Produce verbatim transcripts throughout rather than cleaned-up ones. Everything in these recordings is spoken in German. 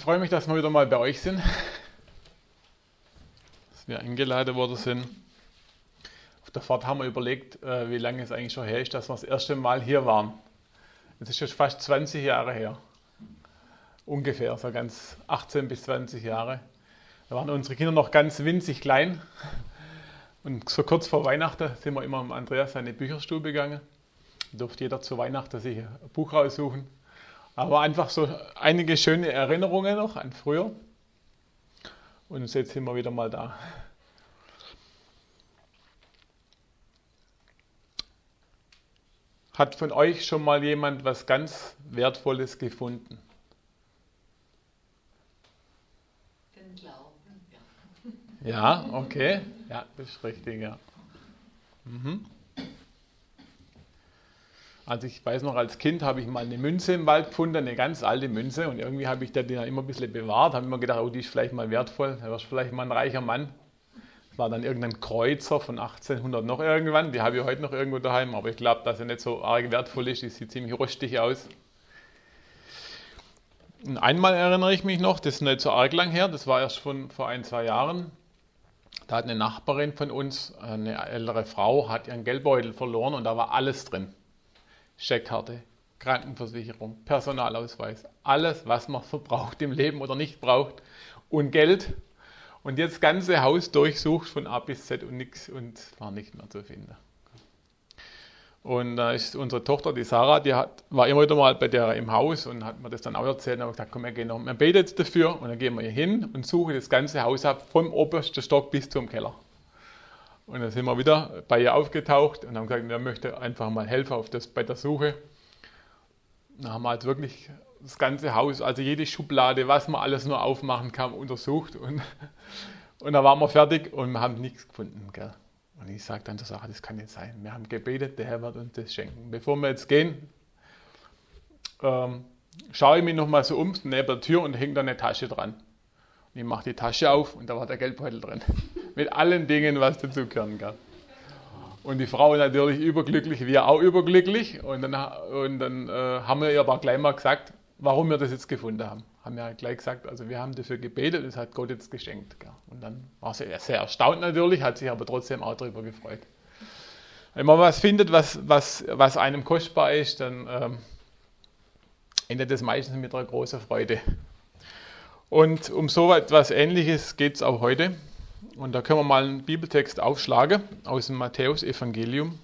freue mich, dass wir wieder mal bei euch sind, dass wir eingeladen worden sind. Auf der Fahrt haben wir überlegt, wie lange es eigentlich schon her ist, dass wir das erste Mal hier waren. Das ist schon fast zwanzig Jahre her. Ungefähr, so ganz achtzehn bis zwanzig Jahre. Da waren unsere Kinder noch ganz winzig klein. Und so kurz vor Weihnachten sind wir immer mit Andreas seine Bücherstube gegangen. Da durfte jeder zu Weihnachten sich ein Buch raussuchen. Aber einfach so einige schöne Erinnerungen noch an früher. Und jetzt sind wir wieder mal da. Hat von euch schon mal jemand was ganz Wertvolles gefunden? Den Glauben, ja. Ja, okay. Ja, das ist richtig, ja. Mhm. Also ich weiß noch, als Kind habe ich mal eine Münze im Wald gefunden, eine ganz alte Münze. Und irgendwie habe ich die dann immer ein bisschen bewahrt, habe immer gedacht, oh, die ist vielleicht mal wertvoll, da wirst du vielleicht mal ein reicher Mann. Das war dann irgendein Kreuzer von achtzehnhundert noch irgendwann, die habe ich heute noch irgendwo daheim, aber ich glaube, dass sie nicht so arg wertvoll ist, die sieht ziemlich rostig aus. Und einmal erinnere ich mich noch, das ist nicht so arg lang her, das war erst von vor ein, zwei Jahren. Da hat eine Nachbarin von uns, eine ältere Frau, hat ihren Geldbeutel verloren und da war alles drin. Scheckkarte, Krankenversicherung, Personalausweis, alles, was man so braucht im Leben oder nicht braucht und Geld. Und jetzt das ganze Haus durchsucht von A bis Z und nichts und war nicht mehr zu finden. Und da ist unsere Tochter, die Sarah, die hat, war immer wieder mal bei der im Haus und hat mir das dann auch erzählt und habe gesagt, komm, wir gehen noch, wir beten jetzt dafür und dann gehen wir hier hin und suchen das ganze Haus ab, vom obersten Stock bis zum Keller. Und dann sind wir wieder bei ihr aufgetaucht und haben gesagt, wir möchten einfach mal helfen auf das, bei der Suche. Dann haben wir halt wirklich das ganze Haus, also jede Schublade, was man alles nur aufmachen kann, untersucht. Und, und dann waren wir fertig und wir haben nichts gefunden. Gell? Und ich sage dann zur Sache, das kann nicht sein. Wir haben gebetet, der Herr wird uns das schenken. Bevor wir jetzt gehen, ähm, schaue ich mich nochmal so um, neben der Tür und hängt da eine Tasche dran. Und ich mache die Tasche auf und da war der Geldbeutel drin. Mit allen Dingen, was dazugehören kann. Und die Frau natürlich überglücklich, wir auch überglücklich. Und dann, und dann äh, haben wir ihr aber gleich mal gesagt, warum wir das jetzt gefunden haben. Haben wir gleich gesagt, also wir haben dafür gebetet, das hat Gott jetzt geschenkt. Gell. Und dann war sie sehr erstaunt natürlich, hat sich aber trotzdem auch darüber gefreut. Wenn man was findet, was, was, was einem kostbar ist, dann ähm, endet das meistens mit einer großen Freude. Und um so etwas Ähnliches geht es auch heute. Und da können wir mal einen Bibeltext aufschlagen aus dem Matthäus-Evangelium.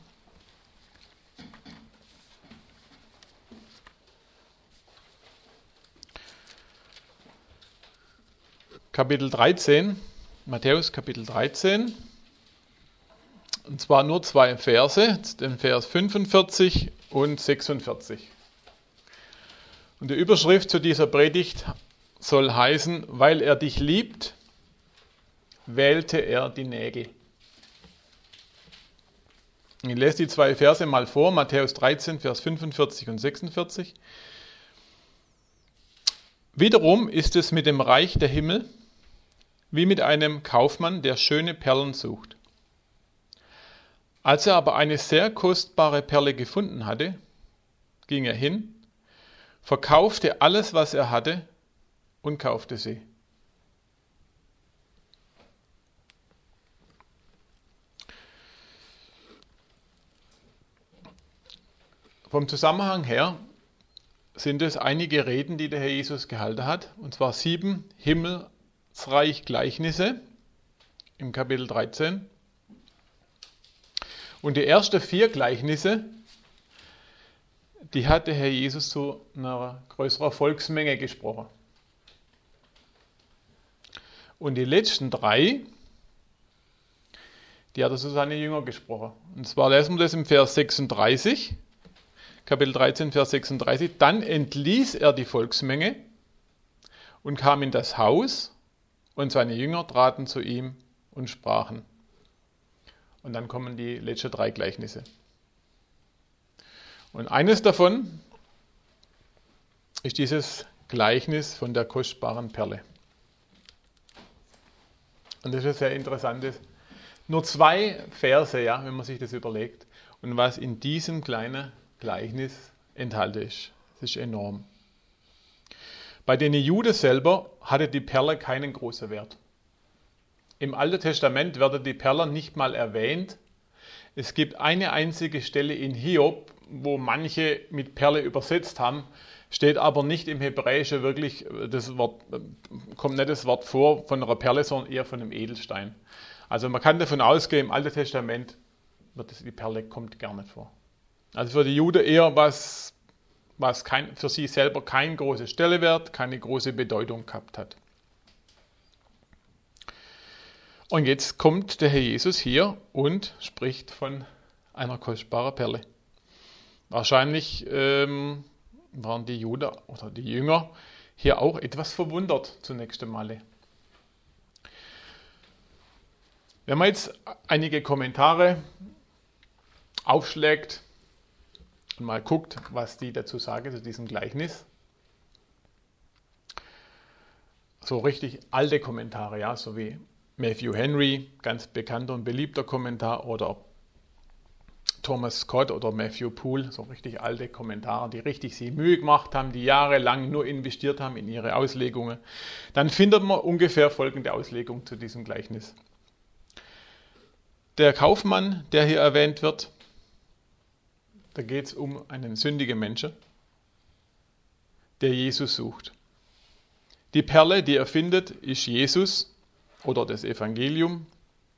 Kapitel dreizehn, Matthäus Kapitel dreizehn. Und zwar nur zwei Verse, den Vers fünfundvierzig und sechsundvierzig. Und die Überschrift zu dieser Predigt soll heißen, weil er dich liebt, wählte er die Nägel. Ich lese die zwei Verse mal vor, Matthäus dreizehn, Vers fünfundvierzig und sechsundvierzig. Wiederum ist es mit dem Reich der Himmel wie mit einem Kaufmann, der schöne Perlen sucht. Als er aber eine sehr kostbare Perle gefunden hatte, ging er hin, verkaufte alles, was er hatte, und kaufte sie. Vom Zusammenhang her sind es einige Reden, die der Herr Jesus gehalten hat, und zwar sieben Himmelsreich-Gleichnisse im Kapitel dreizehn. Und die ersten vier Gleichnisse, die hat der Herr Jesus zu einer größeren Volksmenge gesprochen. Und die letzten drei, die hat er zu seinen Jüngern gesprochen. Und zwar lesen wir das im Vers sechsunddreißig. Kapitel dreizehn, Vers sechsunddreißig. Dann entließ er die Volksmenge und kam in das Haus und seine Jünger traten zu ihm und sprachen. Und dann kommen die letzten drei Gleichnisse. Und eines davon ist dieses Gleichnis von der kostbaren Perle. Und das ist sehr interessant. Nur zwei Verse, ja, wenn man sich das überlegt. Und was in diesem kleinen Gleichnis enthalten ist. Das ist enorm. Bei den Juden selber hatte die Perle keinen großen Wert. Im Alten Testament werden die Perlen nicht mal erwähnt. Es gibt eine einzige Stelle in Hiob, wo manche mit Perle übersetzt haben, steht aber nicht im Hebräischen wirklich, das Wort, kommt nicht das Wort vor von einer Perle, sondern eher von einem Edelstein. Also man kann davon ausgehen, im Alten Testament wird das, die Perle kommt gar nicht vor. Also für die Juden eher was, was kein, für sie selber kein großer Stellenwert, keine große Bedeutung gehabt hat. Und jetzt kommt der Herr Jesus hier und spricht von einer kostbaren Perle. Wahrscheinlich ähm, waren die Juden oder die Jünger hier auch etwas verwundert zunächst einmal. Wenn man jetzt einige Kommentare aufschlägt und mal guckt, was die dazu sagen zu diesem Gleichnis, so richtig alte Kommentare, ja, so wie Matthew Henry, ganz bekannter und beliebter Kommentar, oder Thomas Scott oder Matthew Poole, so richtig alte Kommentare, die richtig sich Mühe gemacht haben, die jahrelang nur investiert haben in ihre Auslegungen, dann findet man ungefähr folgende Auslegung zu diesem Gleichnis. Der Kaufmann, der hier erwähnt wird, da geht es um einen sündigen Menschen, der Jesus sucht. Die Perle, die er findet, ist Jesus oder das Evangelium.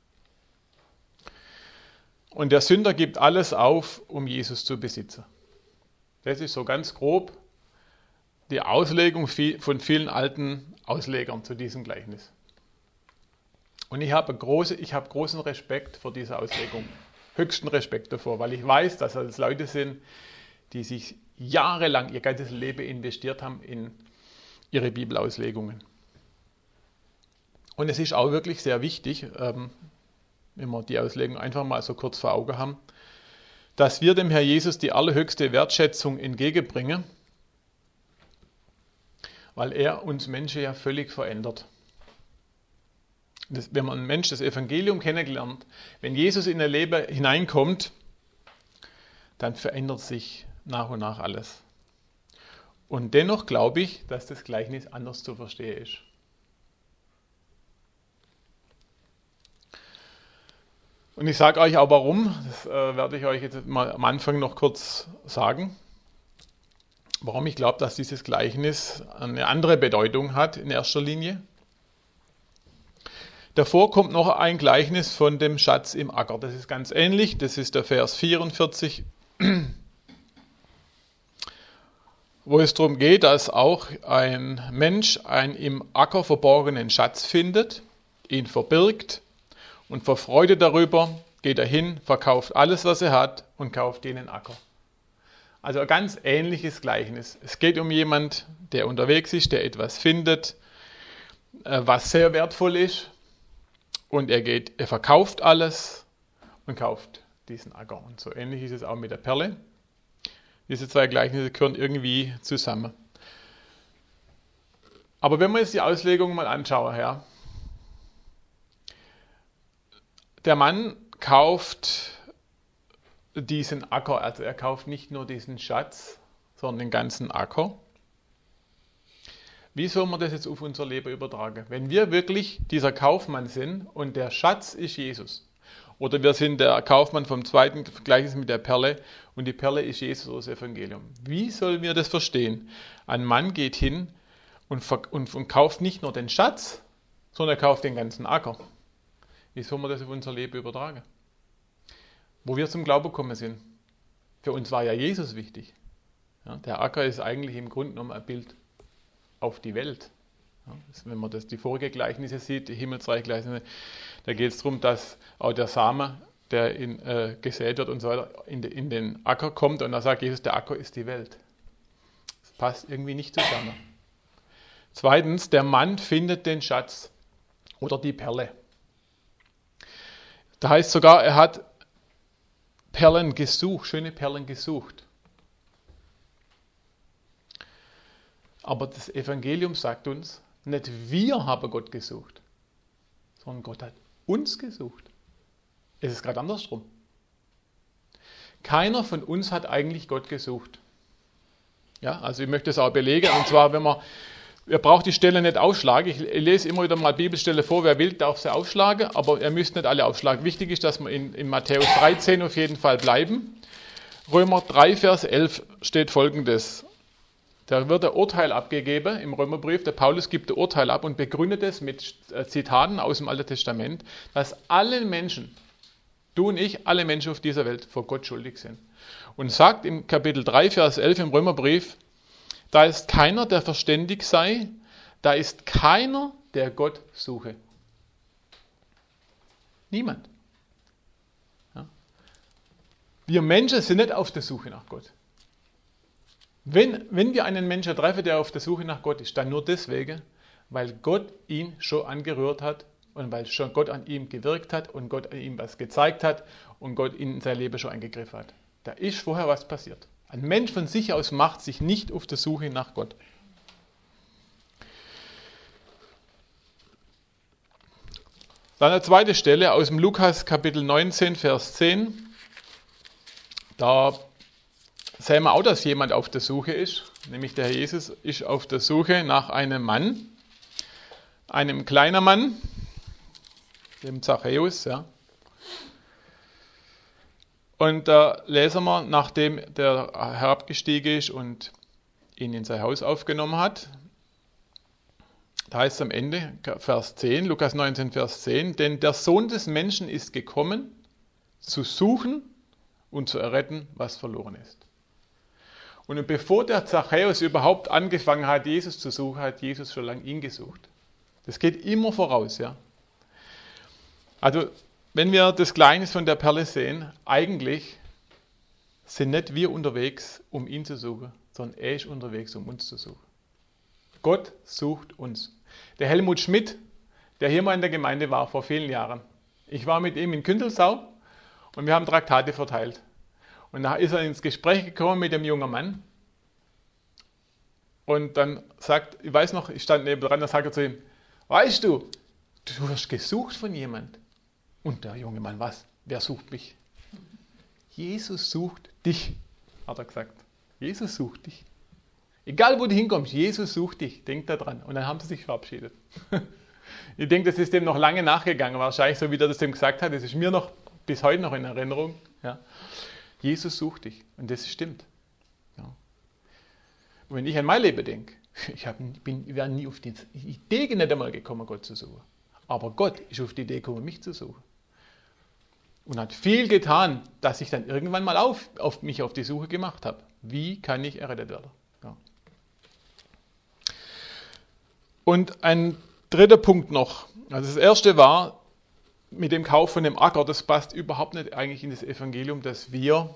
Und der Sünder gibt alles auf, um Jesus zu besitzen. Das ist so ganz grob die Auslegung von vielen alten Auslegern zu diesem Gleichnis. Und ich habe, große, ich habe großen Respekt vor dieser Auslegung, höchsten Respekt davor, weil ich weiß, dass das Leute sind, die sich jahrelang ihr ganzes Leben investiert haben in ihre Bibelauslegungen. Und es ist auch wirklich sehr wichtig, ähm, wenn wir die Auslegung einfach mal so kurz vor Augen haben, dass wir dem Herr Jesus die allerhöchste Wertschätzung entgegenbringen, weil er uns Menschen ja völlig verändert. Das, wenn man ein Mensch das Evangelium kennengelernt, wenn Jesus in ihr Leben hineinkommt, dann verändert sich nach und nach alles. Und dennoch glaube ich, dass das Gleichnis anders zu verstehen ist. Und ich sage euch auch warum, das äh, werde ich euch jetzt mal am Anfang noch kurz sagen, warum ich glaube, dass dieses Gleichnis eine andere Bedeutung hat in erster Linie. Davor kommt noch ein Gleichnis von dem Schatz im Acker. Das ist ganz ähnlich, das ist der Vers vierundvierzig, wo es darum geht, dass auch ein Mensch einen im Acker verborgenen Schatz findet, ihn verbirgt und vor Freude darüber geht er hin, verkauft alles, was er hat und kauft den Acker. Also ein ganz ähnliches Gleichnis. Es geht um jemand, der unterwegs ist, der etwas findet, was sehr wertvoll ist. Und er geht, er verkauft alles und kauft diesen Acker. Und so ähnlich ist es auch mit der Perle. Diese zwei Gleichnisse gehören irgendwie zusammen. Aber wenn wir jetzt die Auslegung mal anschauen, ja. Der Mann kauft diesen Acker, also er kauft nicht nur diesen Schatz, sondern den ganzen Acker. Wie soll man das jetzt auf unser Leben übertragen? Wenn wir wirklich dieser Kaufmann sind und der Schatz ist Jesus, oder wir sind der Kaufmann vom zweiten Gleichnis mit der Perle und die Perle ist Jesus oder das Evangelium. Wie sollen wir das verstehen? Ein Mann geht hin und, und, und kauft nicht nur den Schatz, sondern er kauft den ganzen Acker. Wie soll man das auf unser Leben übertragen? Wo wir zum Glauben gekommen sind. Für uns war ja Jesus wichtig. Ja, der Acker ist eigentlich im Grunde genommen ein Bild auf die Welt. Ja, das, wenn man das, die vorige Gleichnisse sieht, die Himmelsreich-Gleichnisse, da geht es darum, dass auch der Same, der in, äh, gesät wird und so weiter, in, de, in den Acker kommt und da sagt Jesus, der Acker ist die Welt. Das passt irgendwie nicht zusammen. Zweitens, der Mann findet den Schatz oder die Perle. Da heißt sogar, er hat Perlen gesucht, schöne Perlen gesucht. Aber das Evangelium sagt uns, nicht wir haben Gott gesucht, sondern Gott hat uns gesucht. Es ist gerade andersrum. Keiner von uns hat eigentlich Gott gesucht. Ja, also ich möchte es auch belegen, und zwar, wenn man Ihr braucht die Stelle nicht aufschlagen. Ich lese immer wieder mal Bibelstelle vor. Wer will, darf sie aufschlagen, aber ihr müsst nicht alle aufschlagen. Wichtig ist, dass wir in, in Matthäus dreizehn auf jeden Fall bleiben. Römer drei, Vers elf steht Folgendes. Da wird ein Urteil abgegeben im Römerbrief. Der Paulus gibt ein Urteil ab und begründet es mit Zitaten aus dem Alten Testament, dass alle Menschen, du und ich, alle Menschen auf dieser Welt vor Gott schuldig sind. Und sagt im Kapitel drei, Vers elf im Römerbrief, da ist keiner, der verständig sei, da ist keiner, der Gott suche. Niemand. Ja. Wir Menschen sind nicht auf der Suche nach Gott. Wenn, wenn wir einen Menschen treffen, der auf der Suche nach Gott ist, dann nur deswegen, weil Gott ihn schon angerührt hat und weil schon Gott an ihm gewirkt hat und Gott ihm was gezeigt hat und Gott in sein Leben schon eingegriffen hat. Da ist vorher was passiert. Ein Mensch von sich aus macht sich nicht auf der Suche nach Gott. Dann eine zweite Stelle aus dem Lukas Kapitel neunzehn, Vers zehn. Da sehen wir auch, dass jemand auf der Suche ist, nämlich der Herr Jesus ist auf der Suche nach einem Mann, einem kleinen Mann, dem Zachäus, ja. Und da lesen wir, nachdem der herabgestiegen ist und ihn in sein Haus aufgenommen hat, da heißt es am Ende, Vers zehn, Lukas neunzehn, Vers zehn, denn der Sohn des Menschen ist gekommen, zu suchen und zu erretten, was verloren ist. Und bevor der Zachäus überhaupt angefangen hat, Jesus zu suchen, hat Jesus schon lange ihn gesucht. Das geht immer voraus, ja. Also, wenn wir das Gleichnis von der Perle sehen, eigentlich sind nicht wir unterwegs, um ihn zu suchen, sondern er ist unterwegs, um uns zu suchen. Gott sucht uns. Der Helmut Schmidt, der hier mal in der Gemeinde war vor vielen Jahren, ich war mit ihm in Kündelsau und wir haben Traktate verteilt. Und da ist er ins Gespräch gekommen mit dem jungen Mann. Und dann sagt, ich weiß noch, ich stand nebendran, dann sagt er zu ihm, weißt du, du wirst gesucht von jemand. Und der junge Mann, was? Wer sucht mich? Jesus sucht dich, hat er gesagt. Jesus sucht dich. Egal, wo du hinkommst, Jesus sucht dich. Denk da dran. Und dann haben sie sich verabschiedet. Ich denke, das ist dem noch lange nachgegangen. Wahrscheinlich, so wie er das dem gesagt hat, das ist mir noch bis heute noch in Erinnerung. Ja. Jesus sucht dich. Und das stimmt. Ja. Und wenn ich an mein Leben denke, ich, hab, bin, ich wäre nie auf die Idee nicht einmal gekommen, Gott zu suchen. Aber Gott ist auf die Idee gekommen, mich zu suchen. Und hat viel getan, dass ich dann irgendwann mal auf, auf mich auf die Suche gemacht habe. Wie kann ich errettet werden? Ja. Und ein dritter Punkt noch. Also das erste war, mit dem Kauf von dem Acker, das passt überhaupt nicht eigentlich in das Evangelium, dass wir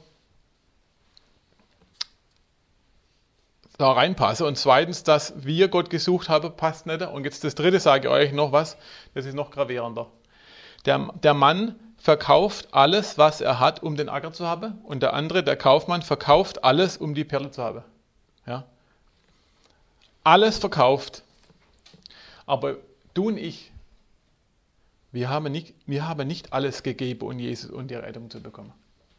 da reinpassen. Und zweitens, dass wir Gott gesucht haben, passt nicht. Und jetzt das dritte sage ich euch noch was, das ist noch gravierender. Der, der Mann verkauft alles, was er hat, um den Acker zu haben. Und der andere, der Kaufmann, verkauft alles, um die Perle zu haben. Ja? Alles verkauft. Aber du und ich, wir haben nicht, wir haben nicht alles gegeben, um Jesus und die Rettung zu bekommen.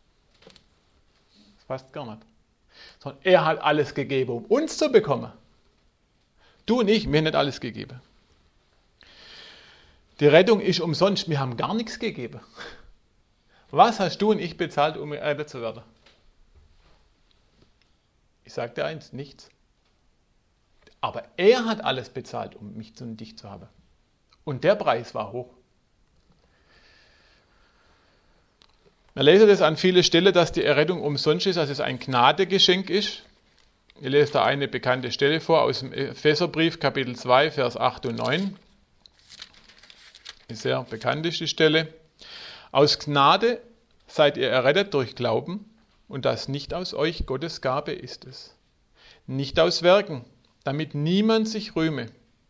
Das passt gar nicht. Sondern er hat alles gegeben, um uns zu bekommen. Du und ich, wir haben nicht alles gegeben. Die Rettung ist umsonst, wir haben gar nichts gegeben. Was hast du und ich bezahlt, um errettet zu werden? Ich sage dir eins, nichts. Aber er hat alles bezahlt, um mich und dich zu haben. Und der Preis war hoch. Wir lesen das an vielen Stellen, dass die Errettung umsonst ist, dass es ein Gnadegeschenk ist. Ich lese da eine bekannte Stelle vor aus dem Epheserbrief, Kapitel zwei, Vers acht und neun. Eine sehr bekannt ist die Stelle. Aus Gnade seid ihr errettet durch Glauben, und das nicht aus euch, Gottes Gabe ist es. Nicht aus Werken, damit niemand sich rühme.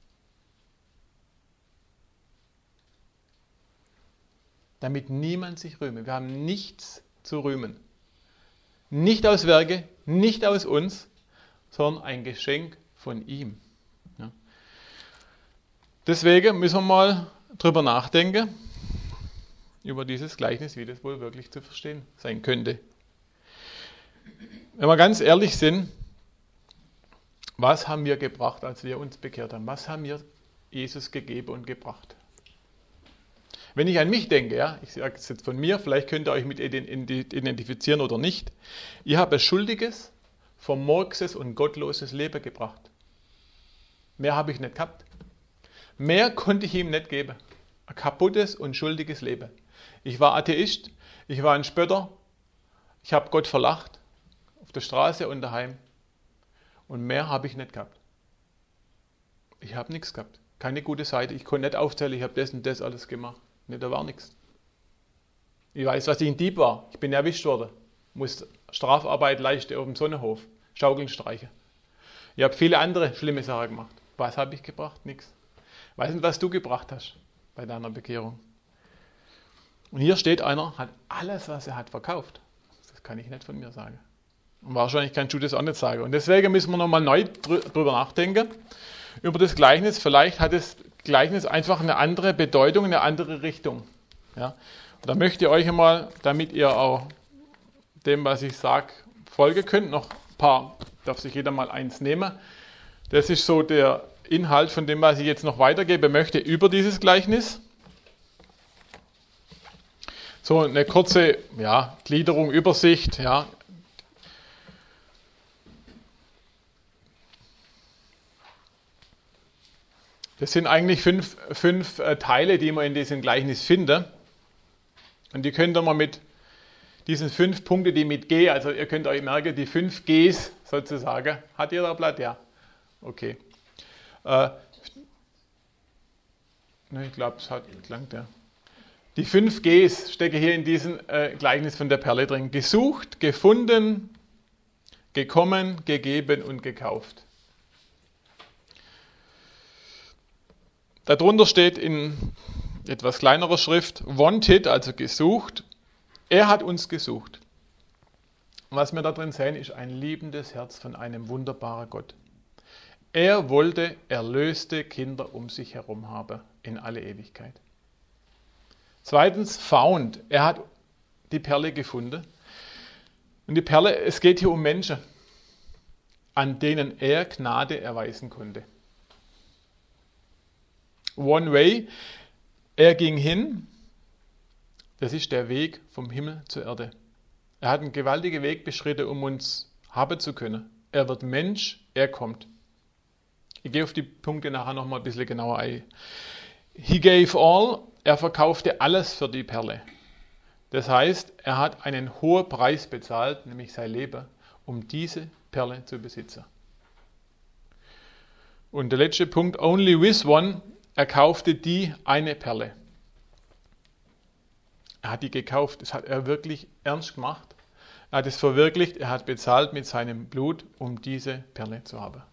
Damit niemand sich rühme. Wir haben nichts zu rühmen. Nicht aus Werke, nicht aus uns, sondern ein Geschenk von ihm. Ja. Deswegen müssen wir mal drüber nachdenken, über dieses Gleichnis, wie das wohl wirklich zu verstehen sein könnte. Wenn wir ganz ehrlich sind, Was haben wir gebracht, als wir uns bekehrt haben? Was haben wir Jesus gegeben und gebracht? Wenn ich an mich denke, ja, ich sage es jetzt von mir, vielleicht könnt ihr euch mit identifizieren oder nicht. Ich habe ein schuldiges, vermurkses und gottloses Leben gebracht. Mehr habe ich nicht gehabt. Mehr konnte ich ihm nicht geben. Ein kaputtes und schuldiges Leben. Ich war Atheist, ich war ein Spötter, ich habe Gott verlacht, auf der Straße und daheim. Und mehr habe ich nicht gehabt. Ich habe nichts gehabt. Keine gute Seite. Ich konnte nicht aufzählen, ich habe das und das alles gemacht. Nee, da war nichts. Ich weiß, was ich ein Dieb war. Ich bin erwischt worden. Muss Strafarbeit leisten auf dem Sonnenhof. Schaukeln streichen. Ich habe viele andere schlimme Sachen gemacht. Was habe ich gebracht? Nichts. Weißt du, was du gebracht hast bei deiner Bekehrung? Und hier steht einer, hat alles, was er hat, verkauft. Das kann ich nicht von mir sagen. Und wahrscheinlich kannst du das auch nicht sagen. Und deswegen müssen wir nochmal neu drüber nachdenken. Über das Gleichnis. Vielleicht hat das Gleichnis einfach eine andere Bedeutung, eine andere Richtung. Ja? Und da möchte ich euch einmal, damit ihr auch dem, was ich sage, folgen könnt, noch ein paar, darf sich jeder mal eins nehmen. Das ist so der Inhalt von dem, was ich jetzt noch weitergeben möchte über dieses Gleichnis. So eine kurze ja, Gliederung, Übersicht. Ja. Das sind eigentlich fünf, fünf äh, Teile, die man in diesem Gleichnis finden. Und die könnt ihr mal mit diesen fünf Punkten, die mit G, also ihr könnt euch merken, die fünf Gs sozusagen. Hat jeder ein Blatt? Ja. Okay. Äh, ne, ich glaube, es hat gelangt, ja. Die fünf Gs stecken hier in diesem äh, Gleichnis von der Perle drin. Gesucht, gefunden, gekommen, gegeben und gekauft. Darunter steht in etwas kleinerer Schrift wanted, also gesucht. Er hat uns gesucht. Und was wir da drin sehen, ist ein liebendes Herz von einem wunderbaren Gott. Er wollte erlöste Kinder um sich herum haben in alle Ewigkeit. Zweitens, found. Er hat die Perle gefunden. Und die Perle, es geht hier um Menschen, an denen er Gnade erweisen konnte. One way, er ging hin, das ist der Weg vom Himmel zur Erde. Er hat einen gewaltigen Weg beschritten, um uns haben zu können. Er wird Mensch, er kommt. Ich gehe auf die Punkte nachher nochmal ein bisschen genauer ein. He gave all, er verkaufte alles für die Perle. Das heißt, er hat einen hohen Preis bezahlt, nämlich sein Leben, um diese Perle zu besitzen. Und der letzte Punkt, only with one, er kaufte die eine Perle. Er hat die gekauft, das hat er wirklich ernst gemacht. Er hat es verwirklicht, er hat bezahlt mit seinem Blut, um diese Perle zu haben.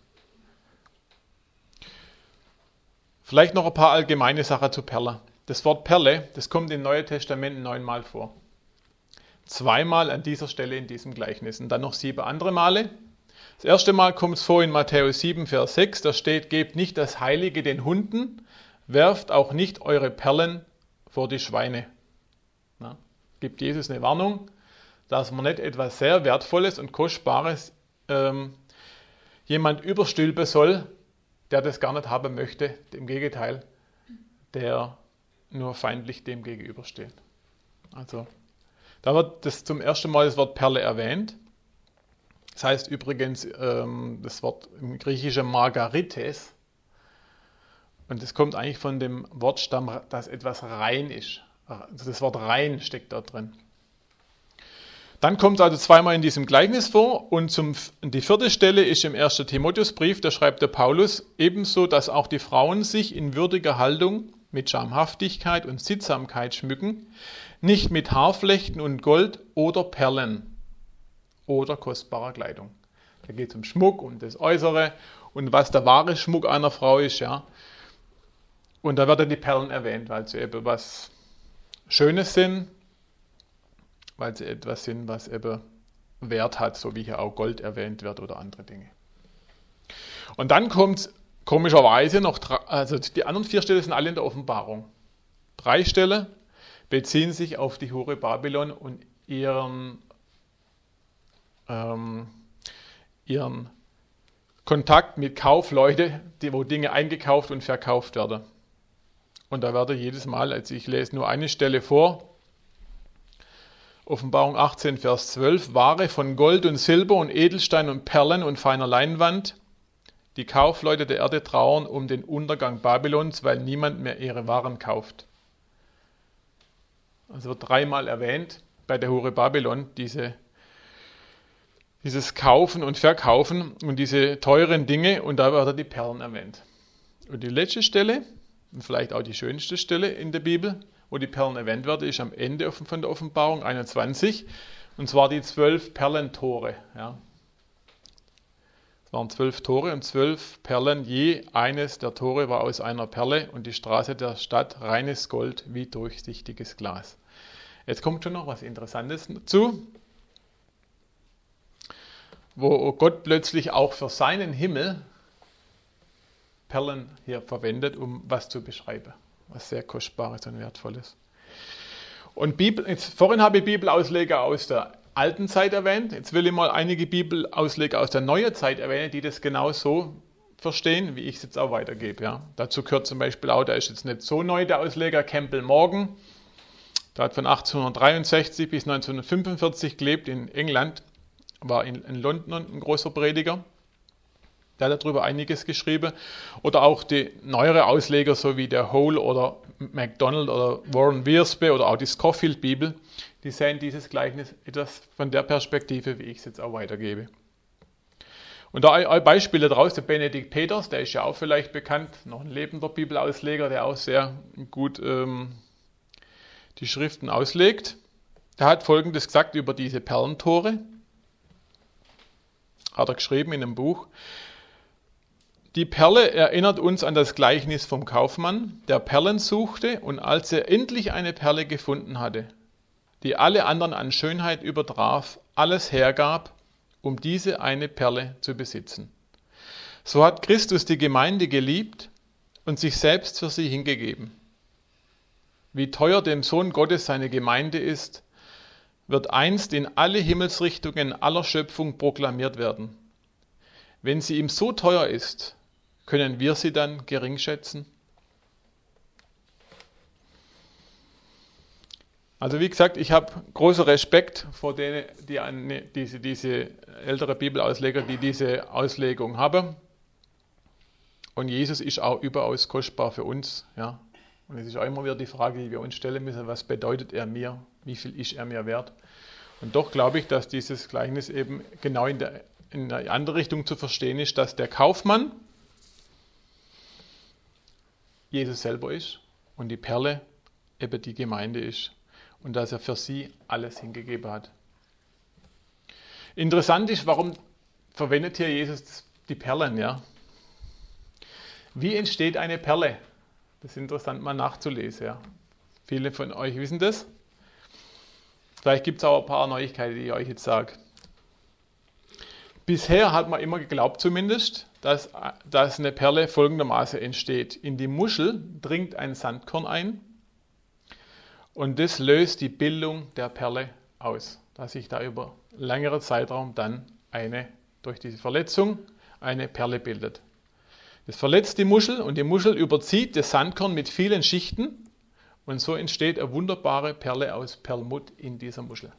Vielleicht noch ein paar allgemeine Sachen zu Perle. Das Wort Perle, das kommt im Neuen Testament neunmal vor. Zweimal an dieser Stelle in diesem Gleichnis und dann noch sieben andere Male. Das erste Mal kommt es vor in Matthäus sieben, Vers sechs, da steht, gebt nicht das Heilige den Hunden, werft auch nicht eure Perlen vor die Schweine. Na, gibt Jesus eine Warnung, dass man nicht etwas sehr Wertvolles und Kostbares ähm, jemand überstülpen soll, der das gar nicht haben möchte. Im Gegenteil, der nur feindlich dem gegenübersteht. Also, da wird das zum ersten Mal das Wort Perle erwähnt. Das heißt übrigens ähm, das Wort im Griechischen Margarites. Und das kommt eigentlich von dem Wortstamm, dass etwas rein ist. Also das Wort rein steckt da drin. Dann kommt es also zweimal in diesem Gleichnis vor und zum, die vierte Stelle ist im ersten Timotheusbrief, da schreibt der Paulus ebenso, dass auch die Frauen sich in würdiger Haltung mit Schamhaftigkeit und Sittsamkeit schmücken, nicht mit Haarflechten und Gold oder Perlen oder kostbarer Kleidung. Da geht es um Schmuck und das Äußere und was der wahre Schmuck einer Frau ist, ja. Und da werden die Perlen erwähnt, weil sie eben was Schönes sind, weil sie etwas sind, was eben Wert hat, so wie hier auch Gold erwähnt wird oder andere Dinge. Und dann kommt komischerweise noch, also die anderen vier Stellen sind alle in der Offenbarung. Drei Stellen beziehen sich auf die Hure Babylon und ihren, ähm, ihren Kontakt mit Kaufleuten, die, wo Dinge eingekauft und verkauft werden. Und da werde jedes Mal, also ich lese nur eine Stelle vor, Offenbarung achtzehn, Vers zwölf, Ware von Gold und Silber und Edelstein und Perlen und feiner Leinwand. Die Kaufleute der Erde trauern um den Untergang Babylons, weil niemand mehr ihre Waren kauft. Also wird dreimal erwähnt bei der Hure Babylon, diese, dieses Kaufen und Verkaufen und diese teuren Dinge, und da werden die Perlen erwähnt. Und die letzte Stelle, und vielleicht auch die schönste Stelle in der Bibel, wo die Perlen erwähnt werden, ist am Ende von der Offenbarung einundzwanzig, und zwar die zwölf Perlentore. Ja. Es waren zwölf Tore und zwölf Perlen, je eines der Tore war aus einer Perle und die Straße der Stadt reines Gold wie durchsichtiges Glas. Jetzt kommt schon noch was Interessantes dazu, wo Gott plötzlich auch für seinen Himmel Perlen hier verwendet, um was zu beschreiben. Was sehr Kostbares und Wertvolles. Und Bibel, jetzt, vorhin habe ich Bibelausleger aus der alten Zeit erwähnt. Jetzt will ich mal einige Bibelausleger aus der neuen Zeit erwähnen, die das genau so verstehen, wie ich es jetzt auch weitergebe. Ja. Dazu gehört zum Beispiel auch, da ist jetzt nicht so neu der Ausleger, Campbell Morgan. Der hat von achtzehnhundertdreiundsechzig bis neunzehnhundertfünfundvierzig gelebt in England, war in, in London ein großer Prediger. Der hat darüber einiges geschrieben. Oder auch die neuere Ausleger, so wie der Hole oder MacDonald oder Warren Wiersbe oder auch die Scofield-Bibel, die sehen dieses Gleichnis etwas von der Perspektive, wie ich es jetzt auch weitergebe. Und da ein Beispiele daraus, der Benedikt Peters, der ist ja auch vielleicht bekannt, noch ein lebender Bibelausleger, der auch sehr gut ähm, die Schriften auslegt. Der hat Folgendes gesagt über diese Perlentore. Hat er geschrieben in einem Buch. Die Perle erinnert uns an das Gleichnis vom Kaufmann, der Perlen suchte und als er endlich eine Perle gefunden hatte, die alle anderen an Schönheit übertraf, alles hergab, um diese eine Perle zu besitzen. So hat Christus die Gemeinde geliebt und sich selbst für sie hingegeben. Wie teuer dem Sohn Gottes seine Gemeinde ist, wird einst in alle Himmelsrichtungen aller Schöpfung proklamiert werden. Wenn sie ihm so teuer ist, können wir sie dann gering schätzen? Also wie gesagt, ich habe großen Respekt vor denen, die eine, diese, diese ältere Bibelausleger, die diese Auslegung haben. Und Jesus ist auch überaus kostbar für uns. Ja. Und es ist auch immer wieder die Frage, die wir uns stellen müssen, was bedeutet er mir? Wie viel ist er mir wert? Und doch glaube ich, dass dieses Gleichnis eben genau in, der, in eine andere Richtung zu verstehen ist, dass der Kaufmann Jesus selber ist und die Perle eben die Gemeinde ist und dass er für sie alles hingegeben hat. Interessant ist, warum verwendet hier Jesus die Perlen? Ja? Wie entsteht eine Perle? Das ist interessant mal nachzulesen. Ja? Viele von euch wissen das. Vielleicht gibt es auch ein paar Neuigkeiten, die ich euch jetzt sage. Bisher hat man immer geglaubt zumindest, dass, dass eine Perle folgendermaßen entsteht. In die Muschel dringt ein Sandkorn ein und das löst die Bildung der Perle aus, dass sich da über längeren Zeitraum dann eine, durch diese Verletzung eine Perle bildet. Das verletzt die Muschel und die Muschel überzieht das Sandkorn mit vielen Schichten und so entsteht eine wunderbare Perle aus Perlmutt in dieser Muschel.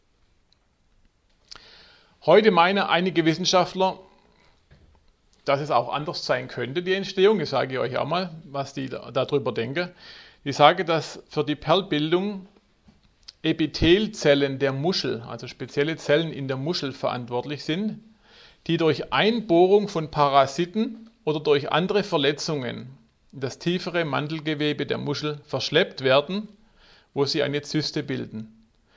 Heute meinen einige Wissenschaftler, dass es auch anders sein könnte, die Entstehung. Ich sage euch auch mal, was die darüber denken. Die sagen, dass für die Perlbildung Epithelzellen der Muschel, also spezielle Zellen in der Muschel verantwortlich sind, die durch Einbohrung von Parasiten oder durch andere Verletzungen in das tiefere Mantelgewebe der Muschel verschleppt werden, wo sie eine Zyste bilden.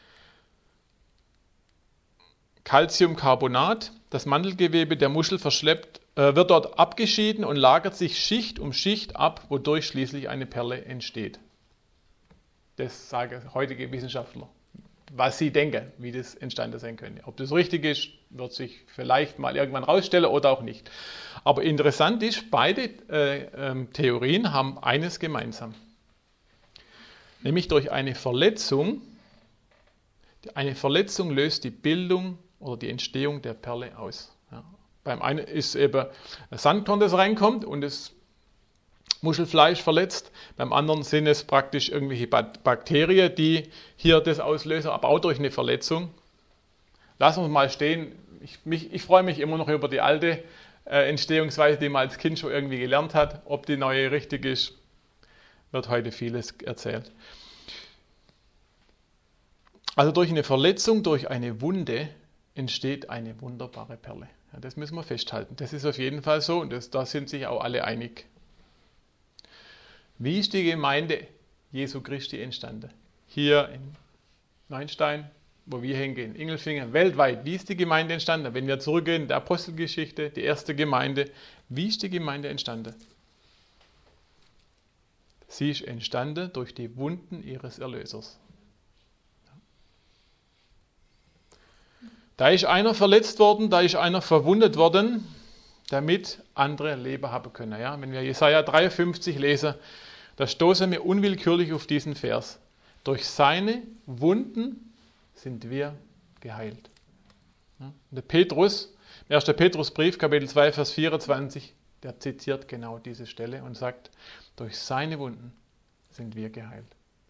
Calciumcarbonat, das Mantelgewebe der Muschel verschleppt, äh, wird dort abgeschieden und lagert sich Schicht um Schicht ab, wodurch schließlich eine Perle entsteht. Das sagen heutige Wissenschaftler. Was sie denken, wie das entstanden sein könnte. Ob das richtig ist, wird sich vielleicht mal irgendwann rausstellen oder auch nicht. Aber interessant ist, beide äh, äh, Theorien haben eines gemeinsam. Nämlich durch eine Verletzung, eine Verletzung löst die Bildung oder die Entstehung der Perle aus. Ja. Beim einen ist eben ein Sandkorn, das reinkommt und das Muschelfleisch verletzt. Beim anderen sind es praktisch irgendwelche Bakterien, die hier das auslösen, aber auch durch eine Verletzung. Lassen wir mal stehen. Ich, mich, ich freue mich immer noch über die alte äh, Entstehungsweise, die man als Kind schon irgendwie gelernt hat. Ob die neue richtig ist, wird heute vieles erzählt. Also durch eine Verletzung, durch eine Wunde entsteht eine wunderbare Perle. Ja, das müssen wir festhalten. Das ist auf jeden Fall so und das, da sind sich auch alle einig. Wie ist die Gemeinde Jesu Christi entstanden? Hier in Neuenstein, wo wir hingehen, Ingelfingen, weltweit. Wie ist die Gemeinde entstanden? Wenn wir zurückgehen in der Apostelgeschichte, die erste Gemeinde, wie ist die Gemeinde entstanden? Sie ist entstanden durch die Wunden ihres Erlösers. Da ist einer verletzt worden, da ist einer verwundet worden, damit andere Leben haben können. Ja? Wenn wir Jesaja dreiundfünfzig lesen, da stoßen wir unwillkürlich auf diesen Vers. Durch seine Wunden sind wir geheilt. Ja? Der Petrus, im ersten Petrusbrief, Kapitel zwei, Vers vierundzwanzig, der zitiert genau diese Stelle und sagt, durch seine Wunden sind wir geheilt.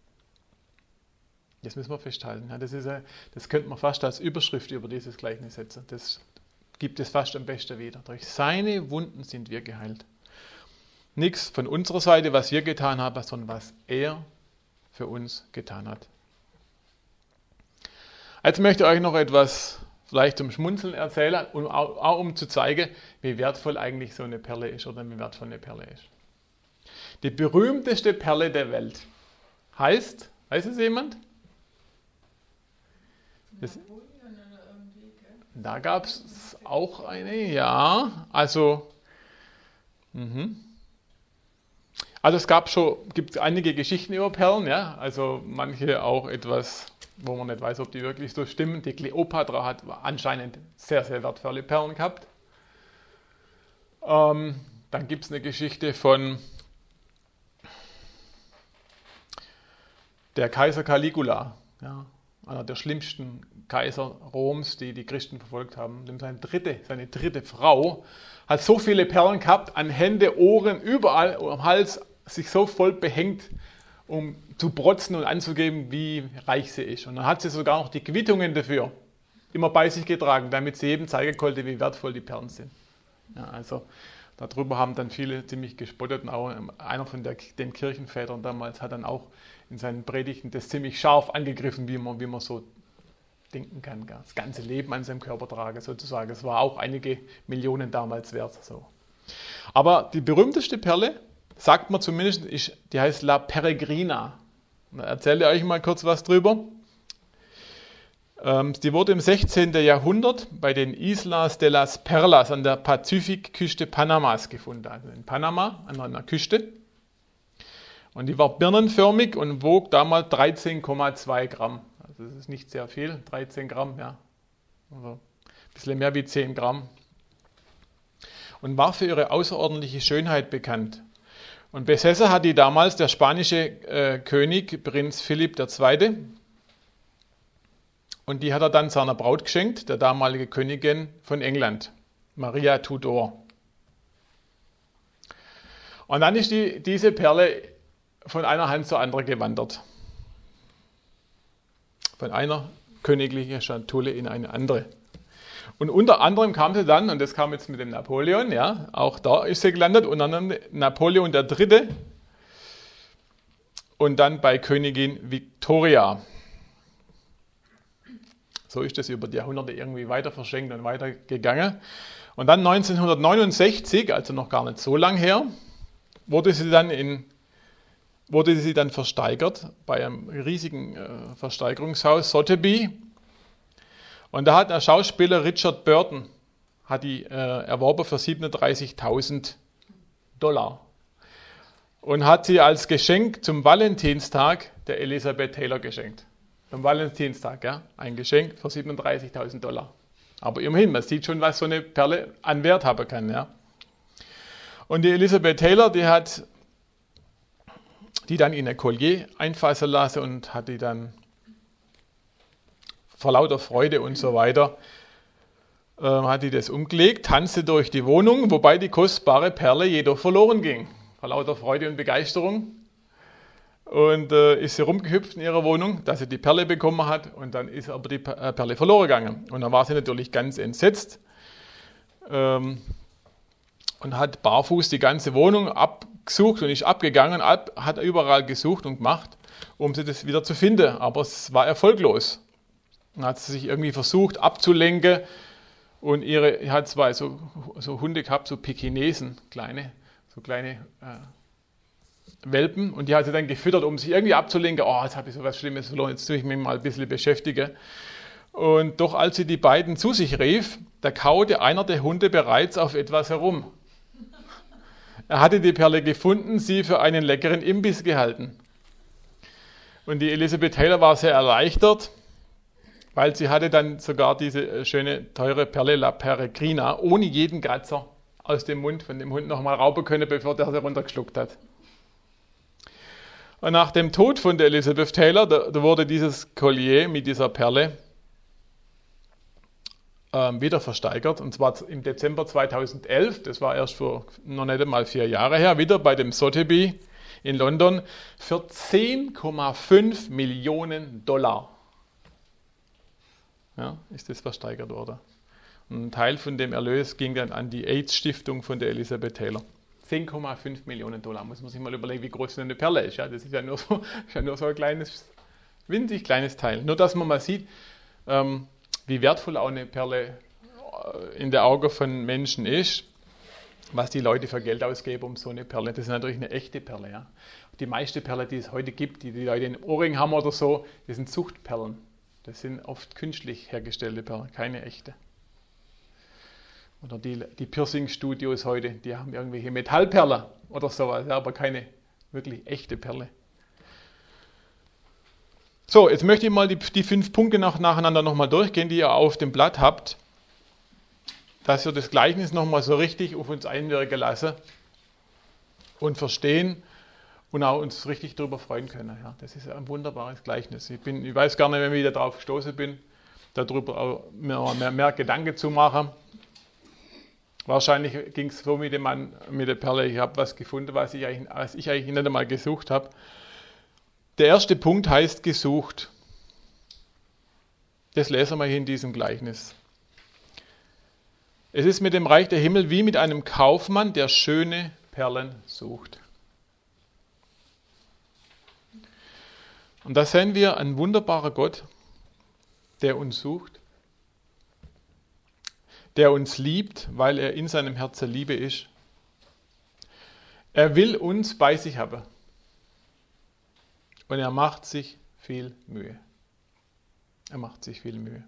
Das müssen wir festhalten. Ja, das, ist, das könnte man fast als Überschrift über dieses Gleichnis setzen. Das gibt es fast am besten wieder. Durch seine Wunden sind wir geheilt. Nichts von unserer Seite, was wir getan haben, sondern was er für uns getan hat. Jetzt möchte ich euch noch etwas vielleicht zum Schmunzeln erzählen, und auch, auch um zu zeigen, wie wertvoll eigentlich so eine Perle ist oder wie wertvoll eine Perle ist. Die berühmteste Perle der Welt heißt, weiß es jemand? Das, da gab es auch eine, ja, also, mh. also es gab schon, gibt einige Geschichten über Perlen, ja, also manche auch etwas, wo man nicht weiß, ob die wirklich so stimmen. Die Kleopatra hat anscheinend sehr, sehr wertvolle Perlen gehabt. Ähm, dann gibt es eine Geschichte von der Kaiser Caligula, ja, einer der schlimmsten Kaiser Roms, die die Christen verfolgt haben. Seine dritte, seine dritte Frau hat so viele Perlen gehabt, an Hände, Ohren, überall am Hals, sich so voll behängt, um zu protzen und anzugeben, wie reich sie ist. Und dann hat sie sogar noch die Quittungen dafür immer bei sich getragen, damit sie jedem zeigen konnte, wie wertvoll die Perlen sind. Ja, also darüber haben dann viele ziemlich gespottet. Und auch einer von der, den Kirchenvätern damals hat dann auch in seinen Predigten das ziemlich scharf angegriffen, wie man, wie man so denken kann. Das ganze Leben an seinem Körper tragen, sozusagen. Es war auch einige Millionen damals wert. So. Aber die berühmteste Perle, sagt man zumindest, ist, die heißt La Peregrina. Da erzähle ich euch mal kurz was drüber. Ähm, die wurde im sechzehnten Jahrhundert bei den Islas de las Perlas an der Pazifikküste Panamas gefunden. Also in Panama, an einer Küste. Und die war birnenförmig und wog damals dreizehn Komma zwei Gramm. Also das ist nicht sehr viel, dreizehn Gramm, ja. Also ein bisschen mehr wie zehn Gramm. Und war für ihre außerordentliche Schönheit bekannt. Und besessen hat die damals der spanische äh, König, Prinz Philipp der Zweite. Und die hat er dann seiner Braut geschenkt, der damalige Königin von England, Maria Tudor. Und dann ist die, diese Perle von einer Hand zur anderen gewandert. Von einer königlichen Schatulle in eine andere. Und unter anderem kam sie dann, und das kam jetzt mit dem Napoleon, ja, auch da ist sie gelandet, unter anderem Napoleon der Dritte und dann bei Königin Victoria. So ist das über die Jahrhunderte irgendwie weiter verschenkt und weitergegangen. Und dann neunzehnhundertneunundsechzig, also noch gar nicht so lang her, wurde sie dann in wurde sie dann versteigert bei einem riesigen äh, Versteigerungshaus Sotheby. Und da hat der Schauspieler Richard Burton hat die äh, erworben für siebenunddreißigtausend Dollar und hat sie als Geschenk zum Valentinstag der Elizabeth Taylor geschenkt. Zum Valentinstag, ja, ein Geschenk für siebenunddreißigtausend Dollar. Aber immerhin, man sieht schon, was so eine Perle an Wert haben kann, ja. Und die Elizabeth Taylor, die hat die dann in ein Collier einfassen lassen und hat die dann vor lauter Freude und so weiter äh, hat die das umgelegt, tanzte durch die Wohnung, wobei die kostbare Perle jedoch verloren ging. Vor lauter Freude und Begeisterung. Und äh, ist sie rumgehüpft in ihrer Wohnung, dass sie die Perle bekommen hat. Und dann ist aber die Perle verloren gegangen. Und dann war sie natürlich ganz entsetzt. Ähm, und hat barfuß die ganze Wohnung abgesucht und ist abgegangen, ab, hat überall gesucht und gemacht, um sie das wieder zu finden. Aber es war erfolglos. Dann hat sie sich irgendwie versucht abzulenken. Und ihre hat zwei so, so Hunde gehabt, so Pekinesen, kleine, so kleine äh, Welpen, und die hat sie dann gefüttert, um sich irgendwie abzulenken. Oh, jetzt habe ich so was Schlimmes verloren, jetzt tue ich mich mal ein bisschen beschäftigen. Und doch als sie die beiden zu sich rief, da kaute einer der Hunde bereits auf etwas herum. Er hatte die Perle gefunden, sie für einen leckeren Imbiss gehalten. Und die Elizabeth Taylor war sehr erleichtert, weil sie hatte dann sogar diese schöne, teure Perle La Peregrina ohne jeden Kratzer aus dem Mund von dem Hund nochmal rauben können, bevor der sie runtergeschluckt hat. Und nach dem Tod von der Elizabeth Taylor, da, da wurde dieses Collier mit dieser Perle ähm, wieder versteigert. Und zwar im Dezember zweitausendelf, das war erst vor noch nicht einmal vier Jahre her, wieder bei dem Sotheby in London für zehn Komma fünf Millionen Dollar. Ja, ist das versteigert worden. Und ein Teil von dem Erlös ging dann an die AIDS-Stiftung von der Elizabeth Taylor. zehn Komma fünf Millionen Dollar. Muss man sich mal überlegen, wie groß eine Perle ist. Ja, das ist ja nur so, ist ja nur so ein kleines, winzig kleines Teil. Nur, dass man mal sieht, ähm, wie wertvoll auch eine Perle in der Augen von Menschen ist, was die Leute für Geld ausgeben um so eine Perle. Das ist natürlich eine echte Perle. Ja. Die meisten Perlen, die es heute gibt, die die Leute in Ohrring haben oder so, das sind Zuchtperlen. Das sind oft künstlich hergestellte Perlen, keine echte. Oder die, die Piercing-Studios heute, die haben irgendwelche Metallperlen oder sowas, ja, aber keine wirklich echte Perle. So, jetzt möchte ich mal die, die fünf Punkte nach, nacheinander nochmal durchgehen, die ihr auf dem Blatt habt, dass wir das Gleichnis nochmal so richtig auf uns einwirken lassen und verstehen und auch uns richtig darüber freuen können. Ja, das ist ein wunderbares Gleichnis. Ich, bin, ich weiß gar nicht, wenn ich wieder darauf gestoßen bin, darüber auch mehr, mehr, mehr Gedanken zu machen. Wahrscheinlich ging es so mit dem Mann, mit der Perle, ich habe was gefunden, was ich, eigentlich, was ich eigentlich nicht einmal gesucht habe. Der erste Punkt heißt gesucht. Das lesen wir hier in diesem Gleichnis. Es ist mit dem Reich der Himmel wie mit einem Kaufmann, der schöne Perlen sucht. Und da sehen wir einen wunderbaren Gott, der uns sucht, der uns liebt, weil er in seinem Herzen Liebe ist. Er will uns bei sich haben. Und er macht sich viel Mühe. Er macht sich viel Mühe.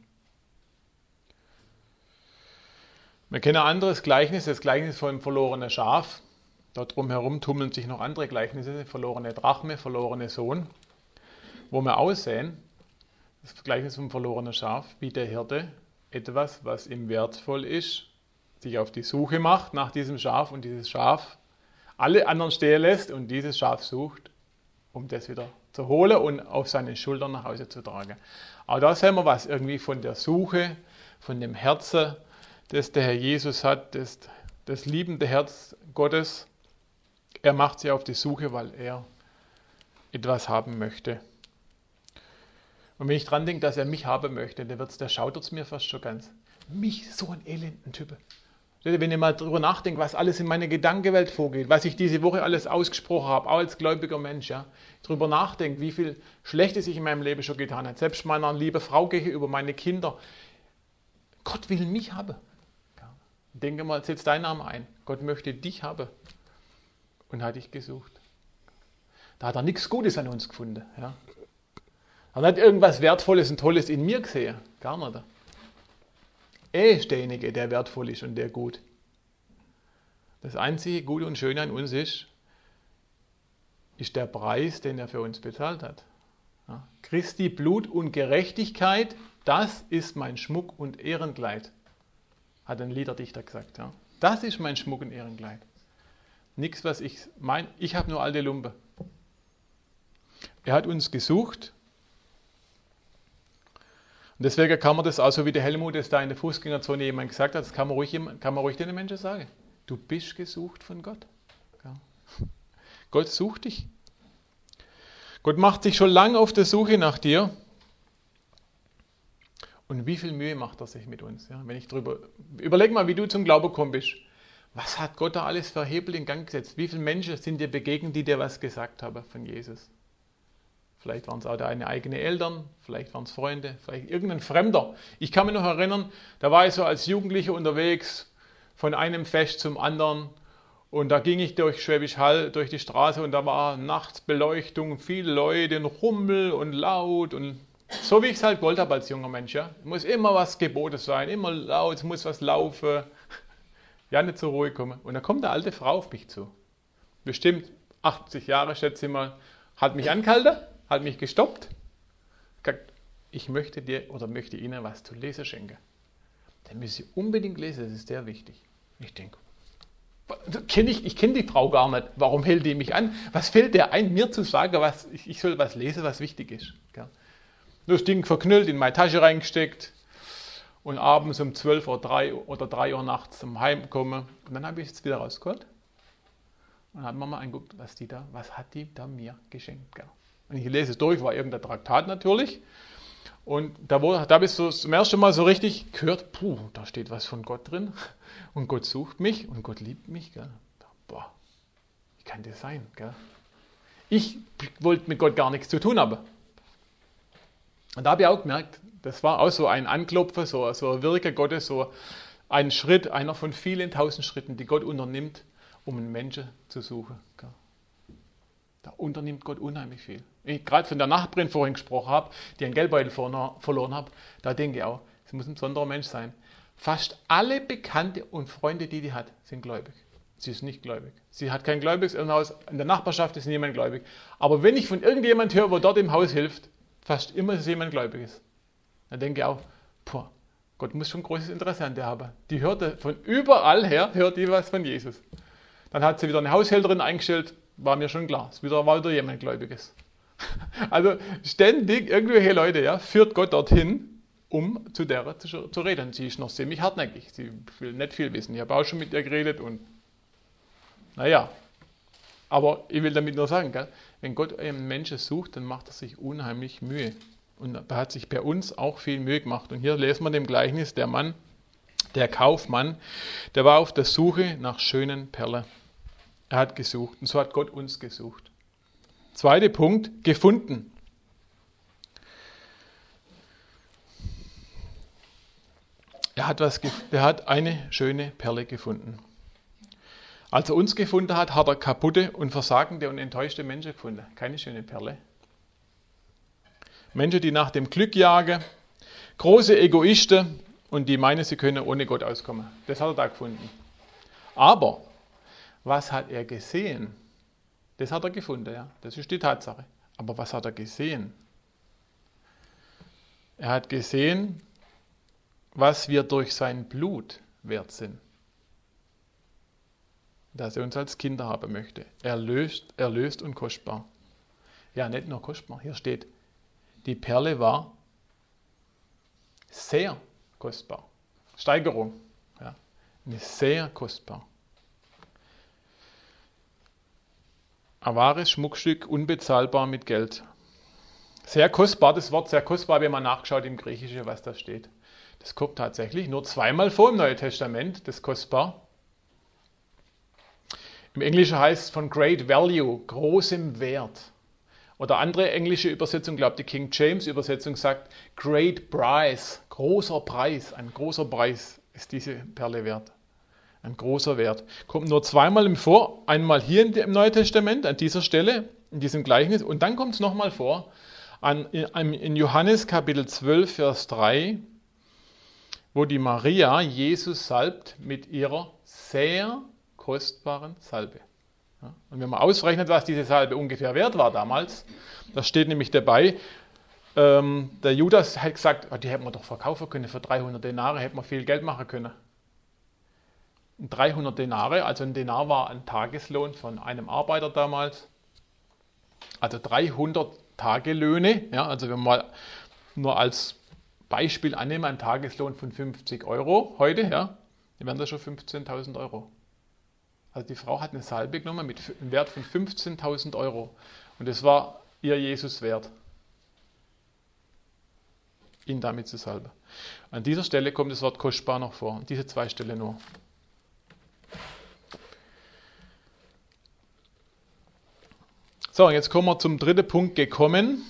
Wir kennen ein anderes Gleichnis, das Gleichnis von dem verlorenen Schaf. Dort drumherum tummeln sich noch andere Gleichnisse, verlorene Drachme, verlorene Sohn, wo wir aussehen, das Gleichnis vom verlorenen Schaf, wie der Hirte etwas, was ihm wertvoll ist, sich auf die Suche macht nach diesem Schaf und dieses Schaf alle anderen stehen lässt und dieses Schaf sucht, um das wieder zu holen und auf seinen Schultern nach Hause zu tragen. Aber da sehen wir was irgendwie von der Suche, von dem Herzen, das der Herr Jesus hat, das, das liebende Herz Gottes. Er macht sich auf die Suche, weil er etwas haben möchte. Und wenn ich dran denke, dass er mich haben möchte, dann wird's, der schaudert es mir fast schon ganz. Mich, so ein elenden Typ. Wenn ich mal darüber nachdenke, was alles in meiner Gedankenwelt vorgeht, was ich diese Woche alles ausgesprochen habe, auch als gläubiger Mensch, ja, darüber nachdenke, wie viel Schlechtes ich in meinem Leben schon getan habe, selbst meiner lieben Frau gegenüber, meine Kinder. Gott will mich haben. Ja. Denke mal, setz deinen Namen ein. Gott möchte dich haben. Und hat dich gesucht. Da hat er nichts Gutes an uns gefunden. Ja. Er hat nicht irgendwas Wertvolles und Tolles in mir gesehen. Gar nicht. Er ist derjenige, der wertvoll ist und der gut. Das einzige Gute und Schöne an uns ist, ist der Preis, den er für uns bezahlt hat. Ja. Christi Blut und Gerechtigkeit, das ist mein Schmuck und Ehrenkleid, hat ein Liederdichter gesagt. Ja. Das ist mein Schmuck und Ehrenkleid. Nichts, was ich meine, ich habe nur alte Lumpe. Er hat uns gesucht. Und Und deswegen kann man das auch so, wie der Helmut es da in der Fußgängerzone jemand gesagt hat, das kann man ruhig, kann man ruhig den Menschen sagen. Du bist gesucht von Gott. Ja. Gott sucht dich. Gott macht sich schon lange auf der Suche nach dir. Und wie viel Mühe macht er sich mit uns? Ja, wenn ich drüber, überleg mal, wie du zum Glauben gekommen bist. Was hat Gott da alles für Hebel in Gang gesetzt? Wie viele Menschen sind dir begegnet, die dir was gesagt haben von Jesus? Vielleicht waren es auch deine eigenen Eltern, vielleicht waren es Freunde, vielleicht irgendein Fremder. Ich kann mich noch erinnern, da war ich so als Jugendlicher unterwegs, von einem Fest zum anderen. Und da ging ich durch Schwäbisch Hall, durch die Straße und da war nachts Beleuchtung, viele Leute, ein Rummel und laut und so wie ich es halt wollte habe als junger Mensch. Ja. Es muss immer was geboten sein, immer laut, es muss was laufen. Ja, nicht zur Ruhe kommen. Und dann kommt eine alte Frau auf mich zu. Bestimmt achtzig Jahre, schätze ich mal, hat mich angehalten, hat mich gestoppt. Gesagt, ich möchte dir oder möchte Ihnen was zu lesen schenken. Dann müssen Sie unbedingt lesen, das ist sehr wichtig. Ich denke, kenn ich, ich kenne die Frau gar nicht. Warum hält die mich an? Was fällt der ein, mir zu sagen, was, ich, ich soll was lesen, was wichtig ist? Gell? Das Ding verknüllt, in meine Tasche reingesteckt und abends um zwölf Uhr drei oder drei Uhr nachts zum Heimkommen. Und dann habe ich es wieder rausgeholt und hat Mama angeguckt, was die da, was hat die da mir geschenkt. Gell? Und ich lese es durch, war irgendein Traktat natürlich. Und da, wurde, da habe ich so zum ersten Mal so richtig gehört, puh, da steht was von Gott drin. Und Gott sucht mich und Gott liebt mich. Gell? Boah, wie kann das sein? Gell? Ich wollte mit Gott gar nichts zu tun haben. Und da habe ich auch gemerkt, das war auch so ein Anklopfen, so, so ein Wirken Gottes, so ein Schritt, einer von vielen tausend Schritten, die Gott unternimmt, um einen Menschen zu suchen. Gell? Da unternimmt Gott unheimlich viel. Wenn ich gerade von der Nachbarin vorhin gesprochen habe, die einen Geldbeutel verloren hat, da denke ich auch, es muss ein besonderer Mensch sein. Fast alle Bekannte und Freunde, die die hat, sind gläubig. Sie ist nicht gläubig. Sie hat kein gläubiges Elternhaus, in der Nachbarschaft ist niemand gläubig. Aber wenn ich von irgendjemand höre, wo dort im Haus hilft, fast immer ist jemand Gläubiges. Dann denke ich auch, boah, Gott muss schon großes Interesse an der haben. Die hört von überall her, hört die was von Jesus. Dann hat sie wieder eine Haushälterin eingestellt, war mir schon klar. Es war wieder jemand Gläubiges. Also ständig irgendwelche Leute, ja, führt Gott dorthin, um zu der zu, zu reden. Sie ist noch ziemlich hartnäckig. Sie will nicht viel wissen. Ich habe auch schon mit ihr geredet und naja. Aber ich will damit nur sagen, gell, wenn Gott einen Menschen sucht, dann macht er sich unheimlich Mühe. Und er hat sich bei uns auch viel Mühe gemacht. Und hier lesen wir dem Gleichnis, der Mann, der Kaufmann, der war auf der Suche nach schönen Perlen. Er hat gesucht und so hat Gott uns gesucht. Zweiter Punkt, gefunden. Er hat, was, er hat eine schöne Perle gefunden. Als er uns gefunden hat, hat er kaputte und versagende und enttäuschte Menschen gefunden. Keine schöne Perle. Menschen, die nach dem Glück jagen, große Egoisten und die meinen, sie können ohne Gott auskommen. Das hat er da gefunden. Aber was hat er gesehen? Das hat er gefunden, ja. Das ist die Tatsache. Aber was hat er gesehen? Er hat gesehen, was wir durch sein Blut wert sind. Dass er uns als Kinder haben möchte. Erlöst, erlöst und kostbar. Ja, nicht nur kostbar. Hier steht, die Perle war sehr kostbar. Steigerung. Ja, eine sehr kostbar. Ein wahres Schmuckstück, unbezahlbar mit Geld. Sehr kostbar, das Wort sehr kostbar, wenn man nachschaut im Griechischen, was da steht. Das kommt tatsächlich nur zweimal vor im Neuen Testament, das kostbar. Im Englischen heißt es von great value, großem Wert. Oder andere englische Übersetzung, glaube die King James Übersetzung sagt great price, großer Preis, ein großer Preis ist diese Perle wert. Ein großer Wert. Kommt nur zweimal im vor, einmal hier im Neuen Testament, an dieser Stelle, in diesem Gleichnis, und dann kommt es nochmal vor, an, in, in Johannes Kapitel zwölf, Vers drei, wo die Maria Jesus salbt mit ihrer sehr kostbaren Salbe. Ja, und wenn man ausrechnet, was diese Salbe ungefähr wert war damals, da steht nämlich dabei, ähm, der Judas hat gesagt, oh, die hätten wir doch verkaufen können, für dreihundert Denare hätten wir viel Geld machen können. dreihundert Denare, also ein Denar war ein Tageslohn von einem Arbeiter damals, also dreihundert Tagelöhne, ja, also wenn man mal nur als Beispiel annehmen, einen Tageslohn von fünfzig Euro heute, ja, dann wären das schon fünfzehntausend Euro. Also die Frau hat eine Salbe genommen mit einem Wert von fünfzehntausend Euro. Und das war ihr Jesus wert, ihn damit zu salben. An dieser Stelle kommt das Wort kostbar noch vor. Diese zwei Stellen nur. So, jetzt kommen wir zum dritten Punkt, gekommen.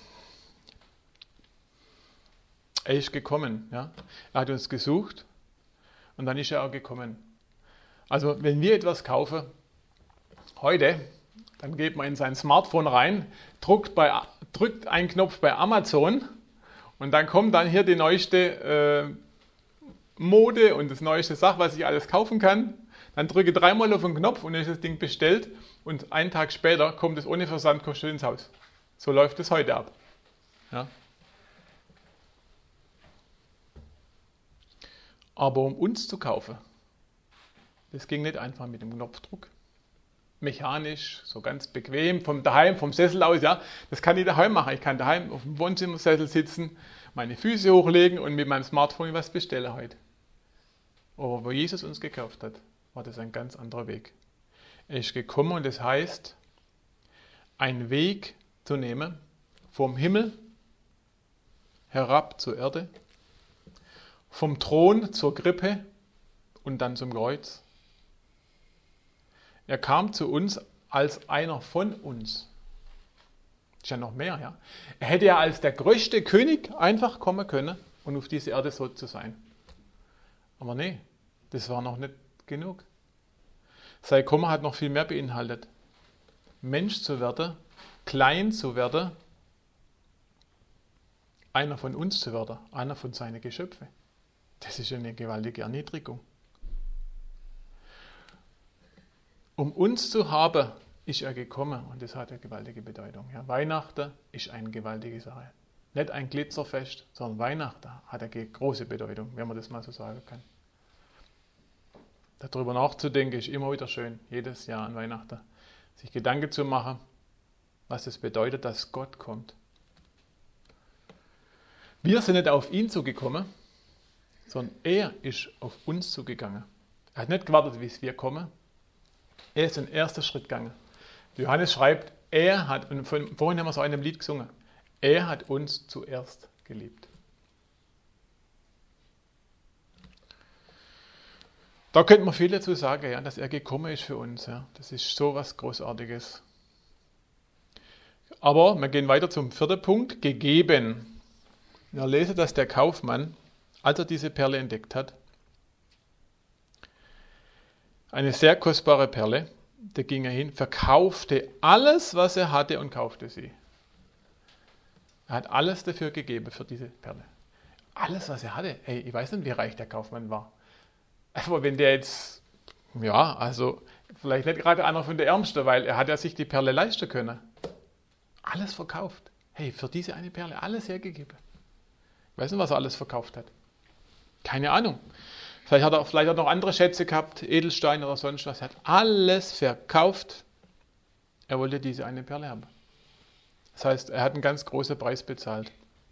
Er ist gekommen. Ja? Er hat uns gesucht und dann ist er auch gekommen. Also wenn wir etwas kaufen, heute, dann geht man in sein Smartphone rein, drückt, bei, drückt einen Knopf bei Amazon und dann kommt dann hier die neueste äh, Mode und das neueste Sach, was ich alles kaufen kann. Dann drücke dreimal auf den Knopf und dann ist das Ding bestellt und einen Tag später kommt es ohne Versandkosten ins Haus. So läuft es heute ab. Ja. Aber um uns zu kaufen, das ging nicht einfach mit dem Knopfdruck. Mechanisch, so ganz bequem, vom daheim, vom Sessel aus, ja, das kann ich daheim machen. Ich kann daheim auf dem Wohnzimmersessel sitzen, meine Füße hochlegen und mit meinem Smartphone was bestellen heute. Aber wo Jesus uns gekauft hat, war das ein ganz anderer Weg. Er ist gekommen und das heißt, einen Weg zu nehmen, vom Himmel herab zur Erde, vom Thron zur Krippe und dann zum Kreuz. Er kam zu uns als einer von uns. Ist ja noch mehr, ja. Er hätte ja als der größte König einfach kommen können und auf diese Erde so zu sein. Aber nee, das war noch nicht genug. Sein Kommen hat noch viel mehr beinhaltet. Mensch zu werden, klein zu werden, einer von uns zu werden, einer von seinen Geschöpfen. Das ist eine gewaltige Erniedrigung. Um uns zu haben, ist er gekommen und das hat eine gewaltige Bedeutung. Ja, Weihnachten ist eine gewaltige Sache. Nicht ein Glitzerfest, sondern Weihnachten hat eine große Bedeutung, wenn man das mal so sagen kann. Darüber nachzudenken ist immer wieder schön, jedes Jahr an Weihnachten. Sich Gedanken zu machen, was es bedeutet, dass Gott kommt. Wir sind nicht auf ihn zugekommen, sondern er ist auf uns zugegangen. Er hat nicht gewartet, bis wir kommen. Er ist den ersten Schritt gegangen. Johannes schreibt, er hat, und vorhin haben wir so in einem Lied gesungen, er hat uns zuerst geliebt. Da könnte man viel dazu sagen, ja, dass er gekommen ist für uns. Ja. Das ist so was Großartiges. Aber wir gehen weiter zum vierten Punkt, gegeben. Wir lesen, dass der Kaufmann, als er diese Perle entdeckt hat, eine sehr kostbare Perle, da ging er hin, verkaufte alles, was er hatte und kaufte sie. Er hat alles dafür gegeben, für diese Perle. Alles, was er hatte. Ey, ich weiß nicht, wie reich der Kaufmann war. Aber wenn der jetzt, ja, also vielleicht nicht gerade einer von der Ärmsten, weil er hat ja sich die Perle leisten können. Alles verkauft. Hey, für diese eine Perle alles hergegeben. Ich weiß nicht, was er alles verkauft hat. Keine Ahnung. Vielleicht hat er vielleicht hat er noch andere Schätze gehabt, Edelsteine oder sonst was. Er hat alles verkauft. Er wollte diese eine Perle haben. Das heißt, er hat einen ganz großen Preis bezahlt.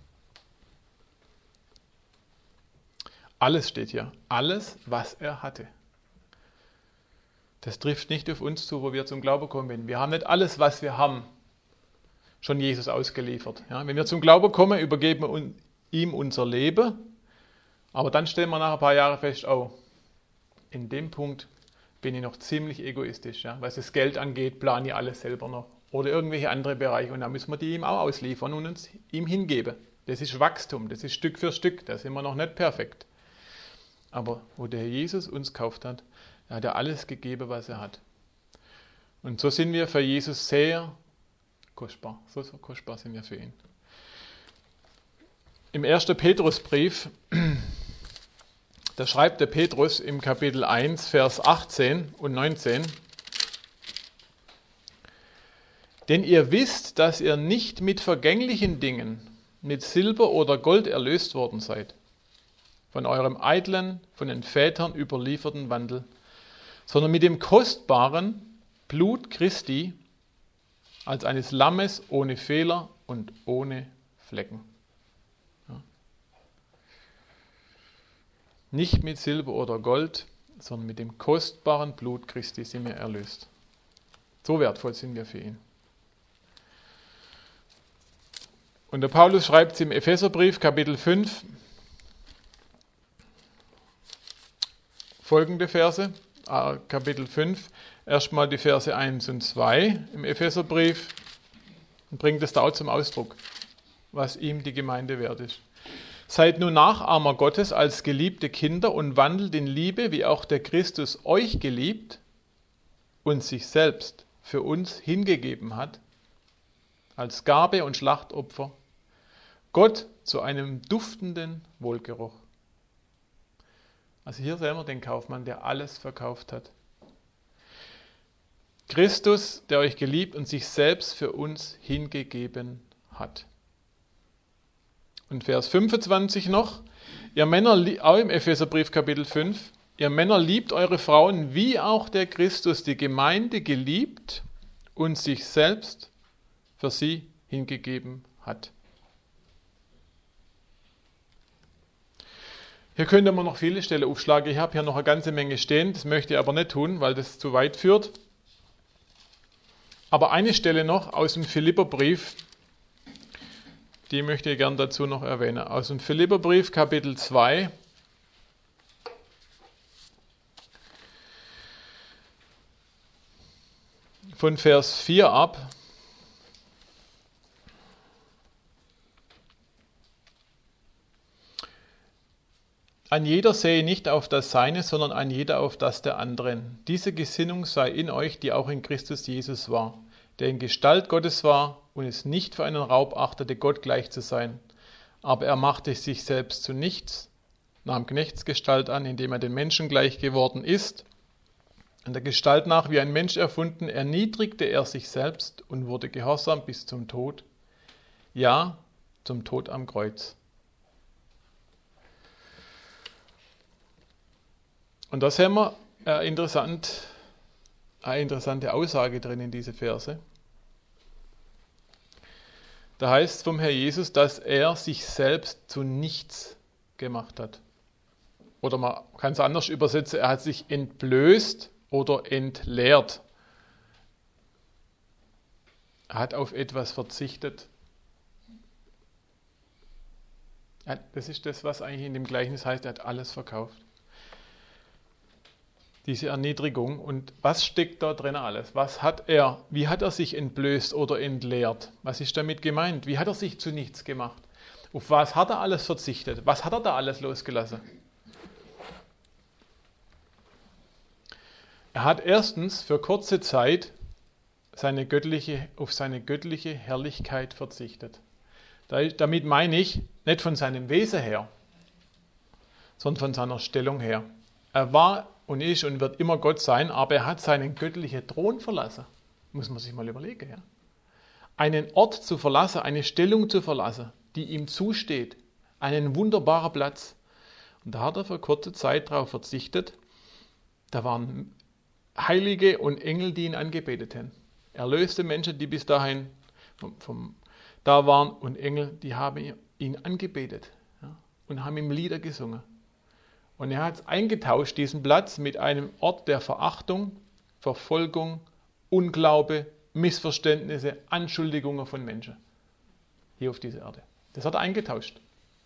Alles steht hier. Alles, was er hatte. Das trifft nicht auf uns zu, wo wir zum Glauben kommen. Wir haben nicht alles, was wir haben, schon Jesus ausgeliefert. Ja, wenn wir zum Glauben kommen, übergeben wir ihm unser Leben. Aber dann stellen wir nach ein paar Jahren fest, oh, in dem Punkt bin ich noch ziemlich egoistisch. Ja? Was das Geld angeht, plane ich alles selber noch. Oder irgendwelche andere Bereiche. Und da müssen wir die ihm auch ausliefern und uns ihm hingeben. Das ist Wachstum, das ist Stück für Stück. Da sind wir noch nicht perfekt. Aber wo der Herr Jesus uns gekauft hat, da hat er alles gegeben, was er hat. Und so sind wir für Jesus sehr kostbar. So, so kostbar sind wir für ihn. Im ersten Petrusbrief, da schreibt der Petrus im Kapitel eins, Vers achtzehn und neunzehn, denn ihr wisst, dass ihr nicht mit vergänglichen Dingen, mit Silber oder Gold erlöst worden seid, von eurem eitlen, von den Vätern überlieferten Wandel, sondern mit dem kostbaren Blut Christi, als eines Lammes ohne Fehler und ohne Flecken. Ja. Nicht mit Silber oder Gold, sondern mit dem kostbaren Blut Christi sind wir erlöst. So wertvoll sind wir für ihn. Und der Paulus schreibt es im Epheserbrief, Kapitel fünf, folgende Verse, äh, Kapitel fünf, erstmal die Verse eins und zwei im Epheserbrief und bringt es da auch zum Ausdruck, was ihm die Gemeinde wert ist. Seid nun Nachahmer Gottes als geliebte Kinder und wandelt in Liebe, wie auch der Christus euch geliebt und sich selbst für uns hingegeben hat, als Gabe und Schlachtopfer, Gott zu einem duftenden Wohlgeruch. Also hier sehen wir den Kaufmann, der alles verkauft hat. Christus, der euch geliebt und sich selbst für uns hingegeben hat. Und Vers fünfundzwanzig noch, ihr Männer, auch im Epheserbrief Kapitel fünf, ihr Männer liebt eure Frauen, wie auch der Christus die Gemeinde geliebt und sich selbst für sie hingegeben hat. Hier könnte man noch viele Stellen aufschlagen. Ich habe hier noch eine ganze Menge stehen, das möchte ich aber nicht tun, weil das zu weit führt. Aber eine Stelle noch aus dem Philipperbrief, die möchte ich gern dazu noch erwähnen. Aus dem Philipperbrief Kapitel zwei. Von Vers vier ab. Ein jeder sehe nicht auf das Seine, sondern ein jeder auf das der anderen. Diese Gesinnung sei in euch, die auch in Christus Jesus war, der in Gestalt Gottes war und es nicht für einen Raub achtete, Gott gleich zu sein. Aber er machte sich selbst zu nichts, nahm Knechtsgestalt an, indem er den Menschen gleich geworden ist. In der Gestalt nach wie ein Mensch erfunden, erniedrigte er sich selbst und wurde gehorsam bis zum Tod. Ja, zum Tod am Kreuz. Und da sehen wir eine, interessant, eine interessante Aussage drin in diese Verse. Da heißt es vom Herr Jesus, dass er sich selbst zu nichts gemacht hat. Oder man kann es anders übersetzen, er hat sich entblößt oder entleert. Er hat auf etwas verzichtet. Das ist das, was eigentlich in dem Gleichnis heißt, er hat alles verkauft. Diese Erniedrigung. Und was steckt da drin alles? Was hat er, wie hat er sich entblößt oder entleert? Was ist damit gemeint? Wie hat er sich zu nichts gemacht? Auf was hat er alles verzichtet? Was hat er da alles losgelassen? Er hat erstens für kurze Zeit seine göttliche, auf seine göttliche Herrlichkeit verzichtet. Damit meine ich nicht von seinem Wesen her, sondern von seiner Stellung her. Er war und ist und wird immer Gott sein, aber er hat seinen göttlichen Thron verlassen. Muss man sich mal überlegen. Ja? Einen Ort zu verlassen, eine Stellung zu verlassen, die ihm zusteht. Einen wunderbaren Platz. Und da hat er für kurze Zeit darauf verzichtet. Da waren Heilige und Engel, die ihn angebetet haben. Erlöste Menschen, die bis dahin vom, vom, da waren, und Engel, die haben ihn angebetet, ja? Und haben ihm Lieder gesungen. Und er hat es eingetauscht, diesen Platz, mit einem Ort der Verachtung, Verfolgung, Unglaube, Missverständnisse, Anschuldigungen von Menschen. Hier auf dieser Erde. Das hat er eingetauscht.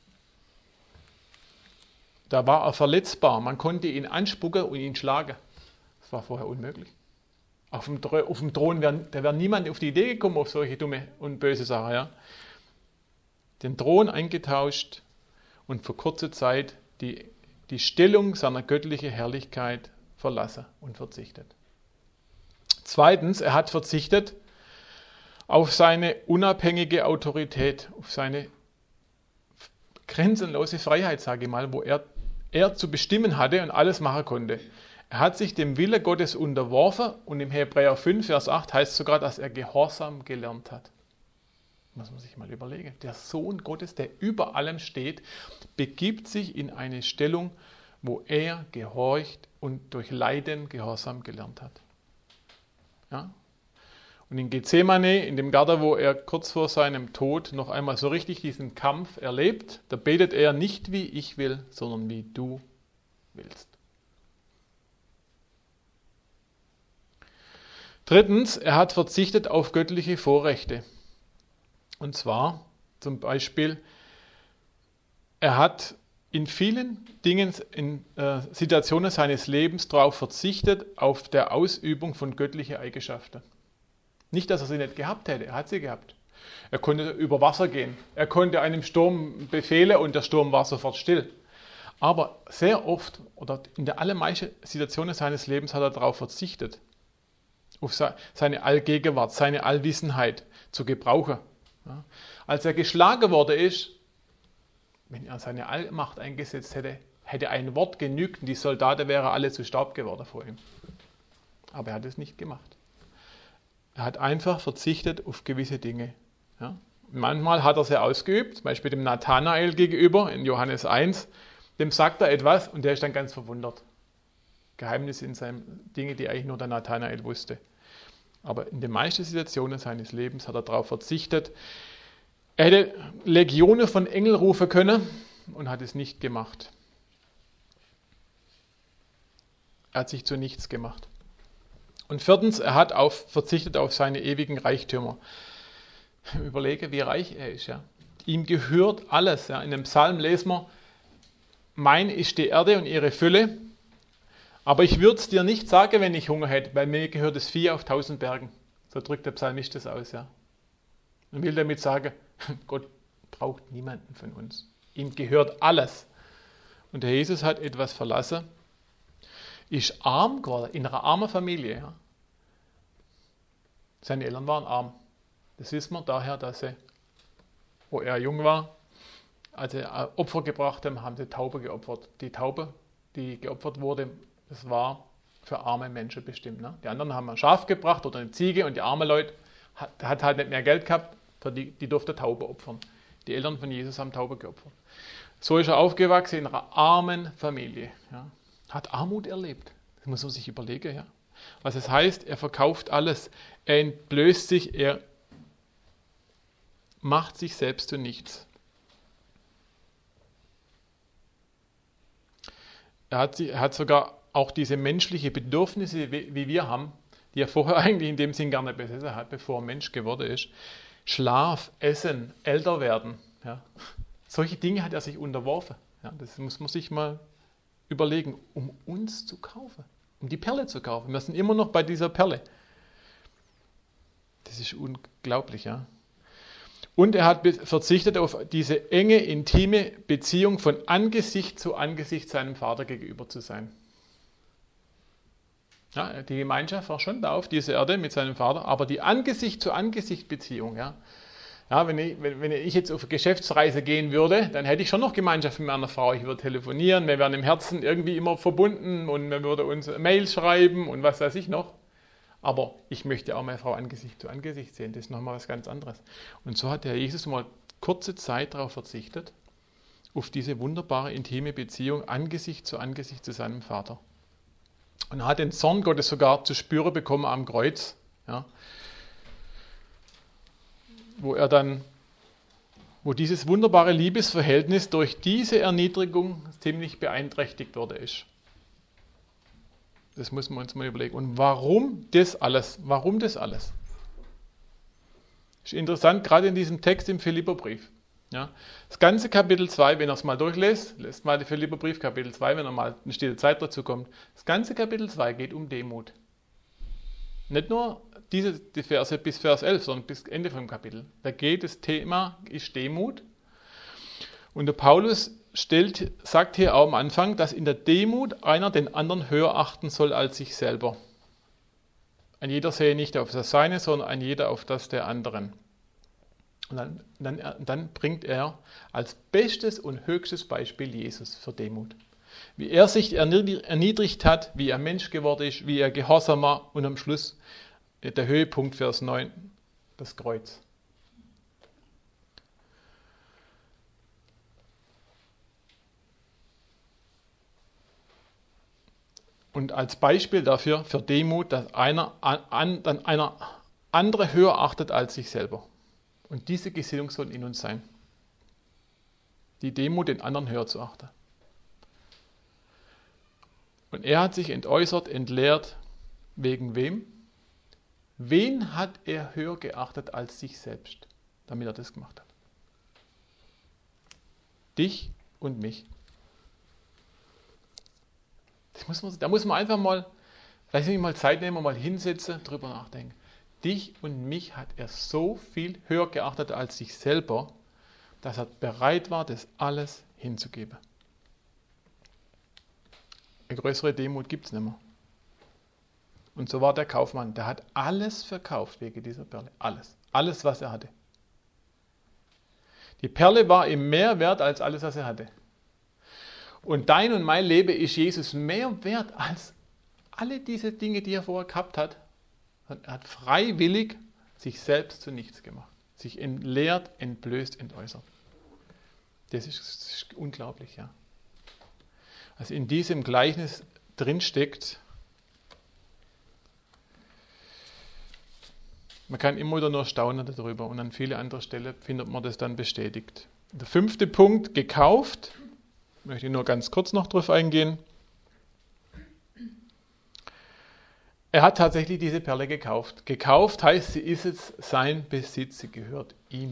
Da war er verletzbar. Man konnte ihn anspucken und ihn schlagen. Das war vorher unmöglich. Auf dem, auf dem Thron wäre wär niemand auf die Idee gekommen, auf solche dumme und böse Sachen. Ja? Den Thron eingetauscht und für kurze Zeit die die Stellung seiner göttlichen Herrlichkeit verlassen und verzichtet. Zweitens, er hat verzichtet auf seine unabhängige Autorität, auf seine grenzenlose Freiheit, sage ich mal, wo er, er zu bestimmen hatte und alles machen konnte. Er hat sich dem Wille Gottes unterworfen und im Hebräer fünf, Vers acht heißt sogar, dass er Gehorsam gelernt hat. Muss man sich mal überlegen. Der Sohn Gottes, der über allem steht, begibt sich in eine Stellung, wo er gehorcht und durch Leiden Gehorsam gelernt hat. Ja? Und in Gethsemane, in dem Garten, wo er kurz vor seinem Tod noch einmal so richtig diesen Kampf erlebt, da betet er nicht wie ich will, sondern wie du willst. Drittens, er hat verzichtet auf göttliche Vorrechte. Und zwar zum Beispiel, er hat in vielen Dingen, in äh, Situationen seines Lebens darauf verzichtet, auf der Ausübung von göttlichen Eigenschaften. Nicht, dass er sie nicht gehabt hätte, er hat sie gehabt. Er konnte über Wasser gehen, er konnte einem Sturm befehlen und der Sturm war sofort still. Aber sehr oft oder in der allermeisten Situationen seines Lebens hat er darauf verzichtet, auf seine Allgegenwart, seine Allwissenheit zu gebrauchen. Ja. Als er geschlagen worden ist, wenn er seine Allmacht eingesetzt hätte, hätte ein Wort genügt und die Soldaten wären alle zu Staub geworden vor ihm. Aber er hat es nicht gemacht. Er hat einfach verzichtet auf gewisse Dinge. Ja. Manchmal hat er sie ausgeübt, zum Beispiel dem Nathanael gegenüber in Johannes eins. Dem sagt er etwas und der ist dann ganz verwundert. Geheimnis in seinem Dinge, die eigentlich nur der Nathanael wusste. Aber in den meisten Situationen seines Lebens hat er darauf verzichtet. Er hätte Legionen von Engeln rufen können und hat es nicht gemacht. Er hat sich zu nichts gemacht. Und viertens, er hat auf, verzichtet auf seine ewigen Reichtümer. Überlege, wie reich er ist. Ja. Ihm gehört alles. Ja. In dem Psalm lesen wir, mein ist die Erde und ihre Fülle, aber ich würde es dir nicht sagen, wenn ich Hunger hätte, weil mir gehört das Vieh auf tausend Bergen. So drückt der Psalmist das aus. Ja. Und will damit sagen, Gott braucht niemanden von uns. Ihm gehört alles. Und der Jesus hat etwas verlassen, ist arm geworden, in einer armen Familie. Ja. Seine Eltern waren arm. Das wissen wir daher, dass sie, wo er jung war, als sie Opfer gebracht haben, haben sie Taube geopfert. Die Taube, die geopfert wurde, das war für arme Menschen bestimmt. Ne? Die anderen haben ein Schaf gebracht oder eine Ziege und die armen Leute hat, hat halt nicht mehr Geld gehabt, für die, die durfte Taube opfern. Die Eltern von Jesus haben Taube geopfert. So ist er aufgewachsen in einer armen Familie. Ja? Hat Armut erlebt. Das muss man sich überlegen. Ja? Was es heißt, er verkauft alles. Er entblößt sich, er macht sich selbst zu nichts. Er hat, er hat sogar auch diese menschlichen Bedürfnisse, wie, wie wir haben, die er vorher eigentlich in dem Sinn gar nicht besessen hat, bevor er Mensch geworden ist. Schlaf, Essen, älter werden. Ja. Solche Dinge hat er sich unterworfen. Ja, das muss man sich mal überlegen, um uns zu kaufen, um die Perle zu kaufen. Wir sind immer noch bei dieser Perle. Das ist unglaublich, ja. Und er hat verzichtet auf diese enge, intime Beziehung von Angesicht zu Angesicht seinem Vater gegenüber zu sein. Ja, die Gemeinschaft war schon da auf dieser Erde mit seinem Vater, aber die Angesicht zu Angesicht Beziehung, ja. Ja, wenn, ich, wenn, wenn ich jetzt auf eine Geschäftsreise gehen würde, dann hätte ich schon noch Gemeinschaft mit meiner Frau. Ich würde telefonieren, wir wären im Herzen irgendwie immer verbunden und wir würden uns Mails schreiben und was weiß ich noch. Aber ich möchte auch meine Frau Angesicht zu Angesicht sehen. Das ist nochmal was ganz anderes. Und so hat der Jesus mal kurze Zeit darauf verzichtet, auf diese wunderbare, intime Beziehung Angesicht zu Angesicht zu seinem Vater. Und er hat den Zorn Gottes sogar zu spüren bekommen am Kreuz, ja, wo er dann, wo dieses wunderbare Liebesverhältnis durch diese Erniedrigung ziemlich beeinträchtigt worden ist. Das müssen wir uns mal überlegen. Und warum das alles? Warum das alles? Ist interessant, gerade in diesem Text im Philipperbrief. Ja, das ganze Kapitel zwei, wenn ihr es mal durchlässt, lässt mal den Philipperbrief Kapitel zwei, wenn ihr mal eine stille Zeit dazu kommt. Das ganze Kapitel zwei geht um Demut. Nicht nur diese die Verse bis Vers elf, sondern bis Ende vom Kapitel. Da geht das Thema, ist Demut. Und der Paulus stellt, sagt hier auch am Anfang, dass in der Demut einer den anderen höher achten soll als sich selber. Ein jeder sehe nicht auf das Seine, sondern ein jeder auf das der anderen. Und dann, dann, dann bringt er als bestes und höchstes Beispiel Jesus für Demut. Wie er sich erniedrigt hat, wie er Mensch geworden ist, wie er gehorsam war und am Schluss der Höhepunkt, Vers neun, das Kreuz. Und als Beispiel dafür, für Demut, dass einer, an, dann einer andere höher achtet als sich selber. Und diese Gesinnung soll in uns sein. Die Demut, den anderen höher zu achten. Und er hat sich entäußert, entleert. Wegen wem? Wen hat er höher geachtet als sich selbst, damit er das gemacht hat? Dich und mich. Das muss man, da muss man einfach mal, vielleicht nicht mal Zeit nehmen, mal hinsetzen, drüber nachdenken. Dich und mich hat er so viel höher geachtet als sich selber, dass er bereit war, das alles hinzugeben. Eine größere Demut gibt es nicht mehr. Und so war der Kaufmann, der hat alles verkauft wegen dieser Perle. Alles. Alles, was er hatte. Die Perle war ihm mehr wert als alles, was er hatte. Und dein und mein Leben ist Jesus mehr wert als alle diese Dinge, die er vorher gehabt hat. Er hat freiwillig sich selbst zu nichts gemacht. Sich entleert, entblößt, entäußert. Das ist, das ist unglaublich, ja. Also in diesem Gleichnis drinsteckt, man kann immer wieder nur staunen darüber und an viele andere Stellen findet man das dann bestätigt. Der fünfte Punkt, gekauft, möchte ich nur ganz kurz noch drauf eingehen. Er hat tatsächlich diese Perle gekauft. Gekauft heißt, sie ist jetzt sein Besitz, sie gehört ihm.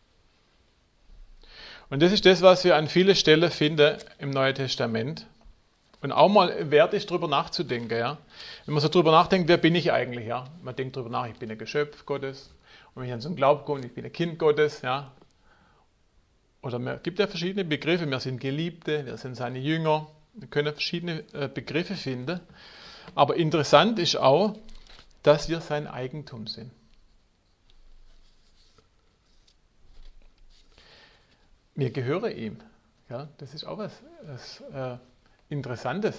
Und das ist das, was wir an vielen Stellen finden im Neuen Testament. Und auch mal wert ist, darüber nachzudenken. Ja? Wenn man so darüber nachdenkt, wer bin ich eigentlich? Ja? Man denkt darüber nach, ich bin ein Geschöpf Gottes. Und wenn ich an so einen Glauben komme, ich bin ein Kind Gottes. Ja? Oder es gibt ja verschiedene Begriffe. Wir sind Geliebte, wir sind seine Jünger. Wir können verschiedene äh, Begriffe finden. Aber interessant ist auch, dass wir sein Eigentum sind. Wir gehören ihm. Ja? Das ist auch was, was äh, Interessantes.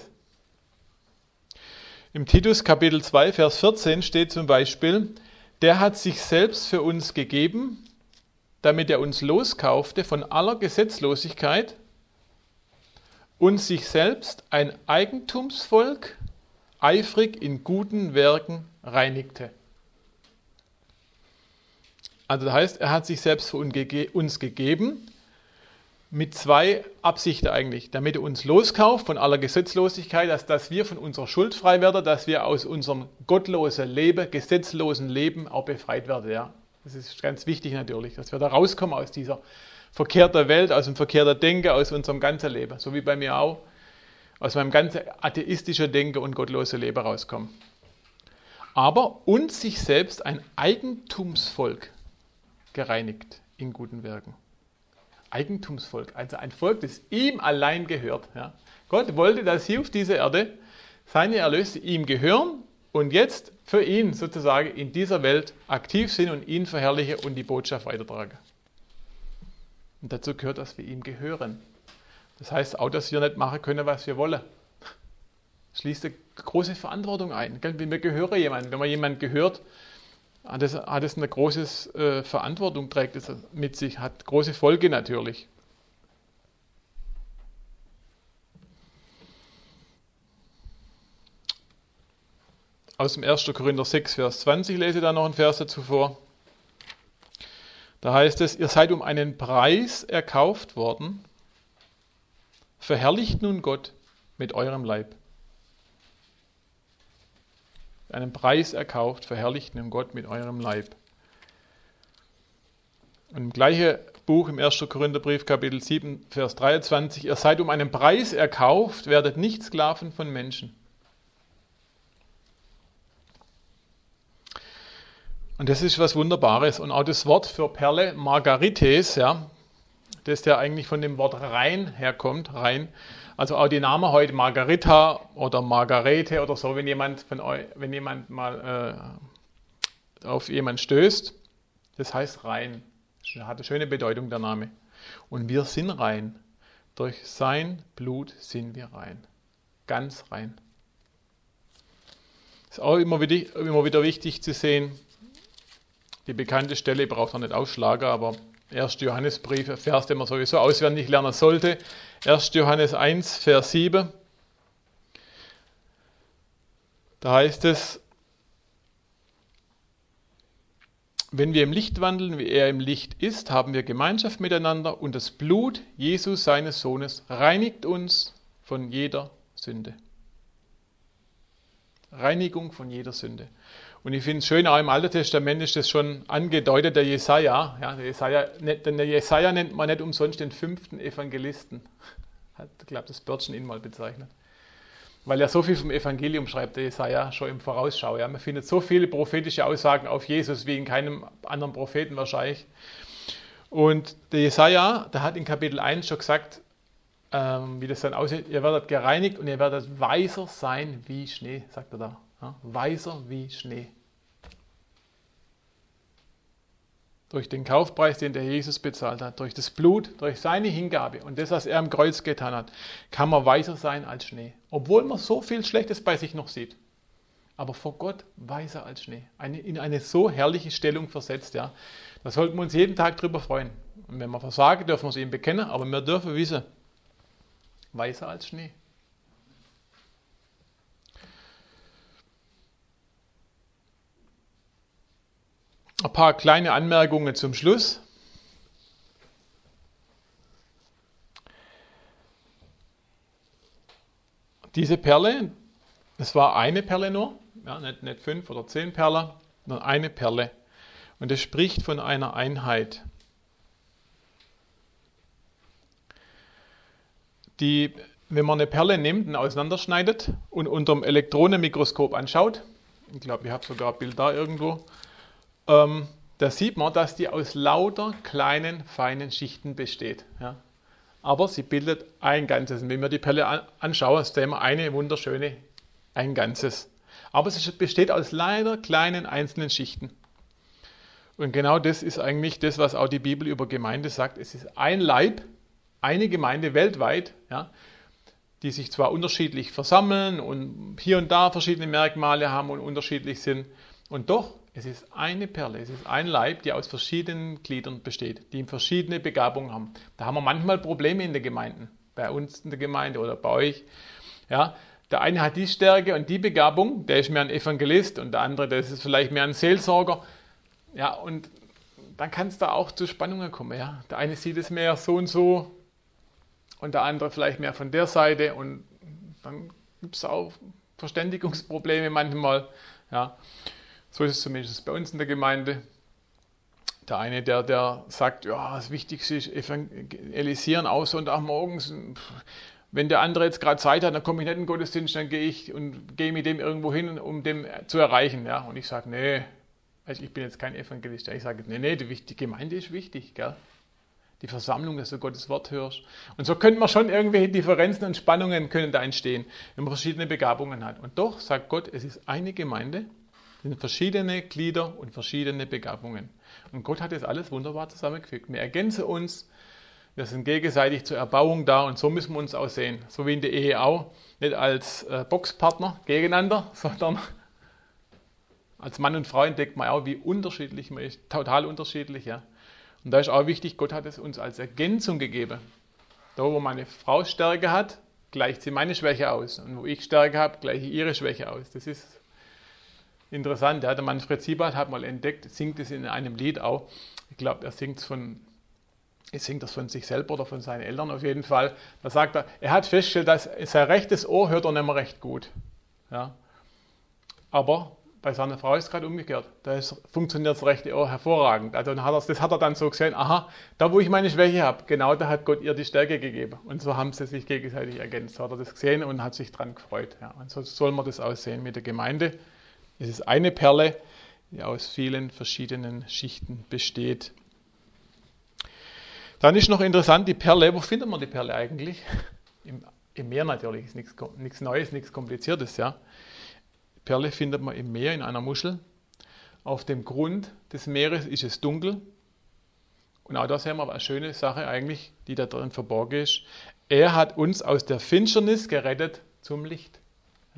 Im Titus Kapitel zwei, Vers vierzehn steht zum Beispiel, der hat sich selbst für uns gegeben, damit er uns loskaufte von aller Gesetzlosigkeit und sich selbst ein Eigentumsvolk eifrig in guten Werken reinigte. Also das heißt, er hat sich selbst für uns gegeben, mit zwei Absichten eigentlich. Damit er uns loskauft von aller Gesetzlosigkeit, dass, dass wir von unserer Schuld frei werden, dass wir aus unserem gottlosen Leben, gesetzlosen Leben auch befreit werden. Ja? Das ist ganz wichtig natürlich, dass wir da rauskommen aus dieser verkehrten Welt, aus dem verkehrten Denken, aus unserem ganzen Leben. So wie bei mir auch. Aus meinem ganzen atheistischen Denken und gottlosen Leben rauskommen. Aber uns sich selbst ein Eigentumsvolk gereinigt in guten Werken. Eigentumsvolk, also ein Volk, das ihm allein gehört. Ja. Gott wollte, dass hier auf dieser Erde seine Erlöse ihm gehören und jetzt für ihn sozusagen in dieser Welt aktiv sind und ihn verherrlichen und die Botschaft weitertragen. Und dazu gehört, dass wir ihm gehören. Das heißt auch, dass wir nicht machen können, was wir wollen. Das schließt eine große Verantwortung ein. Wenn wir gehören jemandem, wenn man jemand gehört, hat es, hat es eine große äh, Verantwortung, trägt es mit sich, hat große Folge natürlich. Aus dem ersten Korinther sechs, Vers zwanzig lese ich da noch einen Vers dazu vor. Da heißt es, ihr seid um einen Preis erkauft worden, verherrlicht nun Gott mit eurem Leib. Einen Preis erkauft, verherrlicht nun Gott mit eurem Leib. Und im gleichen Buch, im ersten Korintherbrief, Kapitel sieben, Vers dreiundzwanzig, ihr seid um einen Preis erkauft, werdet nicht Sklaven von Menschen. Und das ist was Wunderbares. Und auch das Wort für Perle, Margarites, ja, das ja eigentlich von dem Wort rein herkommt, rein. Also auch die Namen heute Margarita oder Margarete oder so, wenn jemand von euch, wenn jemand mal äh, auf jemanden stößt, das heißt rein. Das hat eine schöne Bedeutung, der Name. Und wir sind rein. Durch sein Blut sind wir rein. Ganz rein. Ist auch immer wieder, immer wieder wichtig zu sehen. Die bekannte Stelle braucht man nicht aufschlagen, aber erster Johannesbrief, ein Vers, den man sowieso auswendig lernen sollte. erster Johannes eins, Vers sieben. Da heißt es, wenn wir im Licht wandeln, wie er im Licht ist, haben wir Gemeinschaft miteinander und das Blut Jesus, seines Sohnes, reinigt uns von jeder Sünde. Reinigung von jeder Sünde. Und ich finde es schön, auch im Alten Testament ist das schon angedeutet, der Jesaja, ja, der Jesaja, denn der Jesaja nennt man nicht umsonst den fünften Evangelisten. Hat, ich glaube, das Börtchen ihn mal bezeichnet. Weil er so viel vom Evangelium schreibt, der Jesaja, schon im Vorausschau. Ja. Man findet so viele prophetische Aussagen auf Jesus wie in keinem anderen Propheten wahrscheinlich. Und der Jesaja, der hat in Kapitel eins schon gesagt, ähm, wie das dann aussieht, ihr werdet gereinigt und ihr werdet weißer sein wie Schnee, sagt er da. Ja, weißer wie Schnee. Durch den Kaufpreis, den der Jesus bezahlt hat, durch das Blut, durch seine Hingabe und das, was er am Kreuz getan hat, kann man weißer sein als Schnee. Obwohl man so viel Schlechtes bei sich noch sieht. Aber vor Gott weißer als Schnee. Eine, in eine so herrliche Stellung versetzt. Ja. Da sollten wir uns jeden Tag drüber freuen. Und wenn wir versagen, dürfen wir es ihm bekennen, aber wir dürfen wissen, weißer als Schnee. Ein paar kleine Anmerkungen zum Schluss. Diese Perle, das war eine Perle nur, ja, nicht, nicht fünf oder zehn Perlen, sondern eine Perle. Und das spricht von einer Einheit. Die, wenn man eine Perle nimmt und auseinanderschneidet und unter dem Elektronenmikroskop anschaut, ich glaube, ich habe sogar ein Bild da irgendwo, ähm, da sieht man, dass die aus lauter kleinen, feinen Schichten besteht. Ja. Aber sie bildet ein Ganzes. Und wenn wir die Perle an, anschauen, sehen wir eine wunderschöne, ein Ganzes. Aber es besteht aus leider kleinen einzelnen Schichten. Und genau das ist eigentlich das, was auch die Bibel über Gemeinde sagt. Es ist ein Leib, eine Gemeinde weltweit, ja, die sich zwar unterschiedlich versammeln und hier und da verschiedene Merkmale haben und unterschiedlich sind. Und doch, es ist eine Perle, es ist ein Leib, die aus verschiedenen Gliedern besteht, die verschiedene Begabungen haben. Da haben wir manchmal Probleme in den Gemeinden, bei uns in der Gemeinde oder bei euch. Ja, der eine hat die Stärke und die Begabung, der ist mehr ein Evangelist und der andere, der ist vielleicht mehr ein Seelsorger. Ja, und dann kann es da auch zu Spannungen kommen. Ja. Der eine sieht es mehr so und so und der andere vielleicht mehr von der Seite und dann gibt es auch Verständigungsprobleme manchmal. Ja. So ist es zumindest bei uns in der Gemeinde. Der eine, der, der sagt, ja, das Wichtigste ist evangelisieren, auch Sonntagmorgens. Wenn der andere jetzt gerade Zeit hat, dann komme ich nicht in den Gottesdienst, dann gehe ich und gehe mit dem irgendwo hin, um dem zu erreichen. Ja? Und ich sage, nee, also ich bin jetzt kein Evangelist. Ich sage, nee, nee, die Gemeinde ist wichtig, gell? Die Versammlung, dass du Gottes Wort hörst. Und so könnte man schon irgendwelche Differenzen und Spannungen können da entstehen, wenn man verschiedene Begabungen hat. Und doch sagt Gott, es ist eine Gemeinde, es sind verschiedene Glieder und verschiedene Begabungen. Und Gott hat das alles wunderbar zusammengefügt. Wir ergänzen uns, wir sind gegenseitig zur Erbauung da und so müssen wir uns auch sehen. So wie in der Ehe auch. Nicht als äh, Boxpartner gegeneinander, sondern als Mann und Frau entdeckt man auch, wie unterschiedlich man ist. Total unterschiedlich, ja. Und da ist auch wichtig, Gott hat es uns als Ergänzung gegeben. Da, wo meine Frau Stärke hat, gleicht sie meine Schwäche aus. Und wo ich Stärke habe, gleiche ich ihre Schwäche aus. Das ist interessant. Ja. Der Manfred Siebert hat mal entdeckt, singt es in einem Lied auch. Ich glaube, er singt es von, er singt das von sich selber oder von seinen Eltern auf jeden Fall. Da sagt er, er hat festgestellt, dass sein rechtes Ohr hört er nicht mehr recht gut. Ja. Aber bei seiner Frau ist es gerade umgekehrt. Da ist, funktioniert das rechte Ohr hervorragend. Also hat er, das hat er dann so gesehen, aha, da wo ich meine Schwäche habe, genau da hat Gott ihr die Stärke gegeben. Und so haben sie sich gegenseitig ergänzt. Hat er das gesehen und hat sich dran gefreut. Ja. Und so soll man das aussehen mit der Gemeinde. Es ist eine Perle, die aus vielen verschiedenen Schichten besteht. Dann ist noch interessant, die Perle, wo findet man die Perle eigentlich? Im, im Meer natürlich, ist nichts, nichts Neues, nichts Kompliziertes, ja. Perle findet man im Meer, in einer Muschel. Auf dem Grund des Meeres ist es dunkel. Und auch da sehen wir eine schöne Sache eigentlich, die da drin verborgen ist. Er hat uns aus der Finsternis gerettet zum Licht. Ja.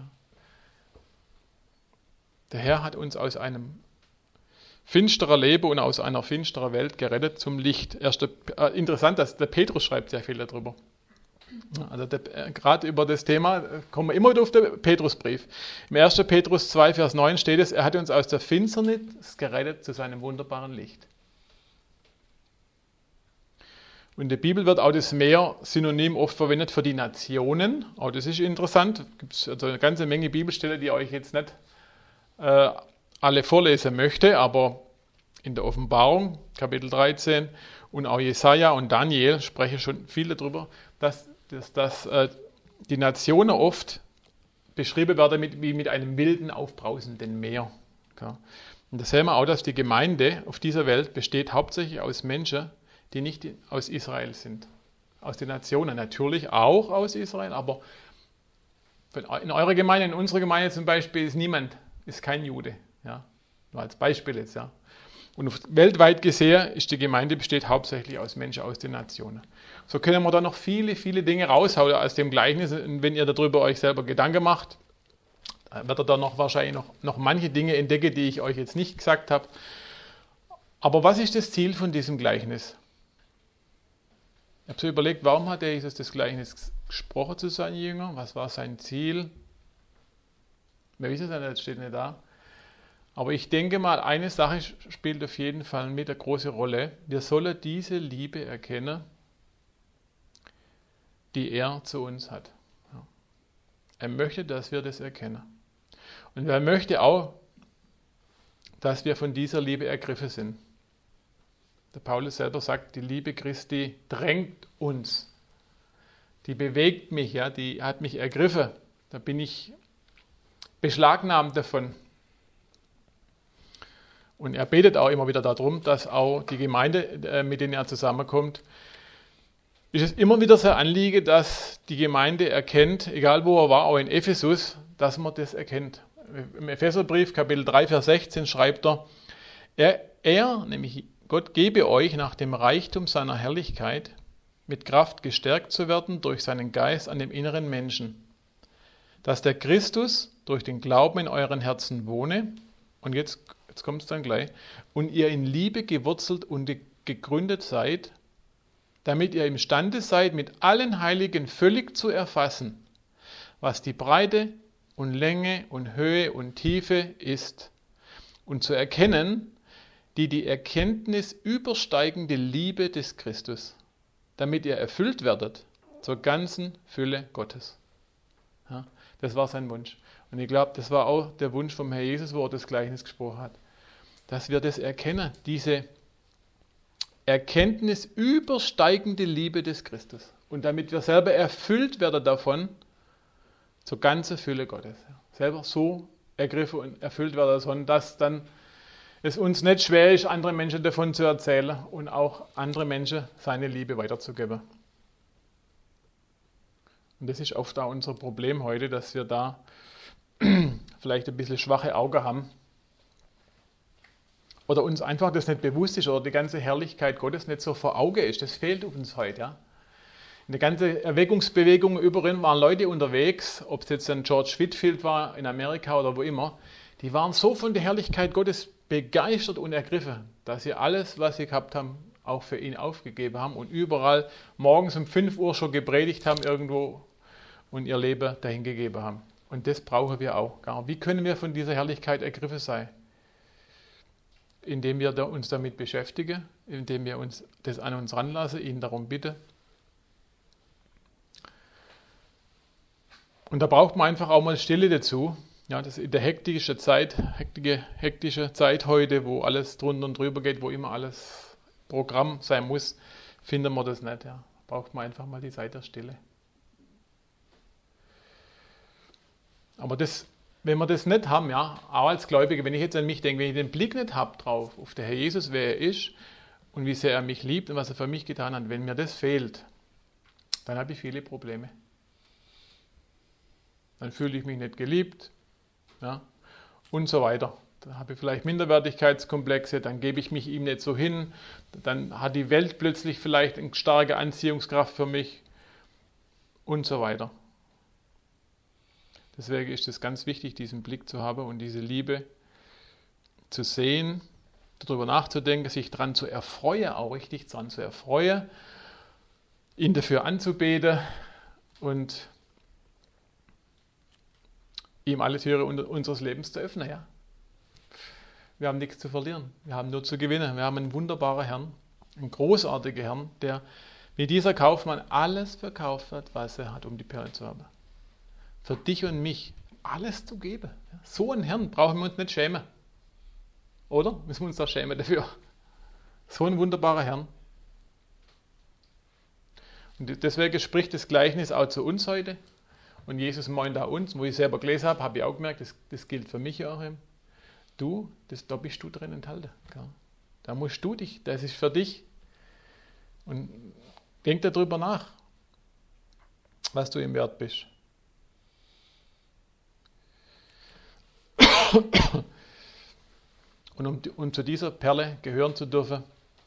Der Herr hat uns aus einem finsterer Leben und aus einer finsterer Welt gerettet zum Licht. Erste, äh, interessant, dass der Petrus schreibt sehr viel darüber. Also äh, gerade über das Thema kommen wir immer wieder auf den Petrusbrief. Im ersten Petrus zwei, Vers neun steht es, er hat uns aus der Finsternis gerettet zu seinem wunderbaren Licht. Und in der Bibel wird auch das Meer synonym oft verwendet für die Nationen. Auch das ist interessant. Es gibt also eine ganze Menge Bibelstellen, die ich euch jetzt nicht äh, alle vorlesen möchte, aber in der Offenbarung, Kapitel dreizehn, und auch Jesaja und Daniel sprechen schon viele darüber, dass, dass, dass äh, die Nationen oft beschrieben werden mit, wie mit einem wilden, aufbrausenden Meer. Ja. Und da sehen wir auch, dass die Gemeinde auf dieser Welt besteht hauptsächlich aus Menschen, die nicht aus Israel sind. Aus den Nationen natürlich auch aus Israel, aber in eurer Gemeinde, in unserer Gemeinde zum Beispiel, ist niemand, ist kein Jude. Ja. Nur als Beispiel jetzt, ja. Und weltweit gesehen ist die Gemeinde besteht hauptsächlich aus Menschen aus den Nationen. So können wir da noch viele, viele Dinge raushauen aus dem Gleichnis. Und wenn ihr darüber euch selber Gedanken macht, werdet ihr da noch wahrscheinlich noch, noch manche Dinge entdecken, die ich euch jetzt nicht gesagt habe. Aber was ist das Ziel von diesem Gleichnis? Ich habe so überlegt, warum hat der Jesus das Gleichnis gesprochen zu seinen Jüngern? Was war sein Ziel? Wer weiß es nicht, das steht nicht da. Aber ich denke mal, eine Sache spielt auf jeden Fall mit eine große Rolle. Wir sollen diese Liebe erkennen, die er zu uns hat. Er möchte, dass wir das erkennen. Und er möchte auch, dass wir von dieser Liebe ergriffen sind. Der Paulus selber sagt, die Liebe Christi drängt uns. Die bewegt mich, ja, die hat mich ergriffen. Da bin ich beschlagnahmt davon. Und er betet auch immer wieder darum, dass auch die Gemeinde, mit denen er zusammenkommt, ist es immer wieder sein Anliegen, dass die Gemeinde erkennt, egal wo er war, auch in Ephesus, dass man das erkennt. Im Epheserbrief, Kapitel drei, Vers sechzehn schreibt er, er, er, nämlich Gott, gebe euch nach dem Reichtum seiner Herrlichkeit mit Kraft gestärkt zu werden durch seinen Geist an dem inneren Menschen, dass der Christus durch den Glauben in euren Herzen wohne, und jetzt Jetzt kommt es dann gleich. Und ihr in Liebe gewurzelt und gegründet seid, damit ihr imstande seid, mit allen Heiligen völlig zu erfassen, was die Breite und Länge und Höhe und Tiefe ist, und zu erkennen, die die Erkenntnis übersteigende Liebe des Christus, damit ihr erfüllt werdet zur ganzen Fülle Gottes. Ja, das war sein Wunsch. Und ich glaube, das war auch der Wunsch vom Herrn Jesus, wo er das Gleichnis gesprochen hat. Dass wir das erkennen, diese Erkenntnis übersteigende Liebe des Christus. Und damit wir selber erfüllt werden davon, zur ganzen Fülle Gottes. Selber so ergriffen und erfüllt werden davon, dass dann es uns nicht schwer ist, anderen Menschen davon zu erzählen und auch andere Menschen seine Liebe weiterzugeben. Und das ist oft auch unser Problem heute, dass wir da vielleicht ein bisschen schwache Augen haben. Oder uns einfach das nicht bewusst ist oder die ganze Herrlichkeit Gottes nicht so vor Augen ist. Das fehlt uns heute. Ja. In der ganzen Erweckungsbewegung überall waren Leute unterwegs, ob es jetzt ein George Whitefield war in Amerika oder wo immer, die waren so von der Herrlichkeit Gottes begeistert und ergriffen, dass sie alles, was sie gehabt haben, auch für ihn aufgegeben haben und überall morgens um fünf Uhr schon gepredigt haben irgendwo und ihr Leben dahin gegeben haben. Und das brauchen wir auch. Wie können wir von dieser Herrlichkeit ergriffen sein? Indem wir uns damit beschäftigen, indem wir uns das an uns ranlassen, ihn darum bitten. Und da braucht man einfach auch mal Stille dazu. Ja, das ist in der hektischen Zeit, hektische, hektische Zeit heute, wo alles drunter und drüber geht, wo immer alles Programm sein muss, finden wir das nicht. Ja. Braucht man einfach mal die Zeit der Stille. Aber das, wenn wir das nicht haben, ja, auch als Gläubige, wenn ich jetzt an mich denke, wenn ich den Blick nicht habe drauf, auf den Herr Jesus, wer er ist und wie sehr er mich liebt und was er für mich getan hat, wenn mir das fehlt, dann habe ich viele Probleme. Dann fühle ich mich nicht geliebt, ja, und so weiter. Dann habe ich vielleicht Minderwertigkeitskomplexe, dann gebe ich mich ihm nicht so hin, dann hat die Welt plötzlich vielleicht eine starke Anziehungskraft für mich und so weiter. Deswegen ist es ganz wichtig, diesen Blick zu haben und diese Liebe zu sehen, darüber nachzudenken, sich daran zu erfreuen, auch richtig daran zu erfreuen, ihn dafür anzubeten und ihm alle Türen unseres Lebens zu öffnen. Ja. Wir haben nichts zu verlieren, wir haben nur zu gewinnen. Wir haben einen wunderbaren Herrn, einen großartigen Herrn, der Wie dieser Kaufmann alles verkauft hat, was er hat, um die Perle zu haben. Für dich und mich alles zu geben. So einen Herrn brauchen wir uns nicht schämen. Oder? Müssen wir uns da schämen dafür. So ein wunderbarer Herr. Und deswegen spricht das Gleichnis auch zu uns heute. Und Jesus meint auch uns, wo ich selber gelesen habe, habe ich auch gemerkt, das, das gilt für mich auch. Du, das, da bist du drin enthalten. Da musst du dich, das ist für dich. Und denk darüber nach, was du im Wert bist. Und um, um zu dieser Perle gehören zu dürfen,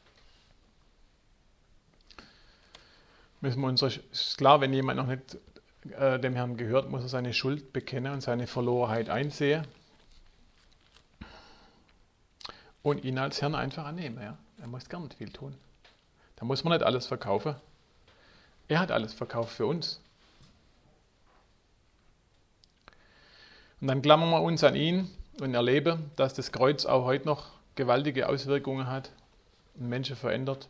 müssen wir uns, ist klar, wenn jemand noch nicht äh, dem Herrn gehört, muss er seine Schuld bekennen und seine Verlorenheit einsehen und ihn als Herrn einfach annehmen. Ja? Er muss gar nicht viel tun. Da muss man nicht alles verkaufen. Er hat alles verkauft für uns. Und dann klammern wir uns an ihn und erleben, dass das Kreuz auch heute noch gewaltige Auswirkungen hat und Menschen verändert.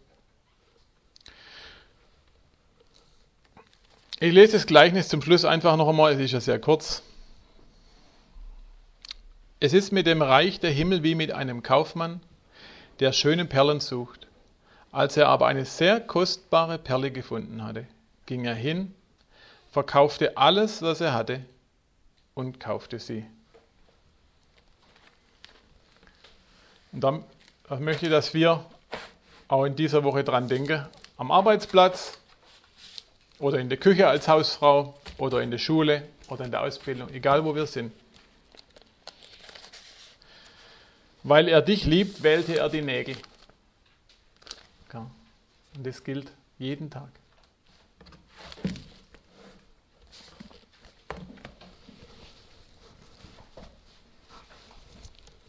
Ich lese das Gleichnis zum Schluss einfach noch einmal, es ist ja sehr kurz. Es ist mit dem Reich der Himmel wie mit einem Kaufmann, der schöne Perlen sucht. Als er aber eine sehr kostbare Perle gefunden hatte, ging er hin, verkaufte alles, was er hatte und kaufte sie. Und dann möchte ich, dass wir auch in dieser Woche dran denken, am Arbeitsplatz oder in der Küche als Hausfrau oder in der Schule oder in der Ausbildung, egal wo wir sind. Weil er dich liebt, wählte er die Nägel. Und das gilt jeden Tag.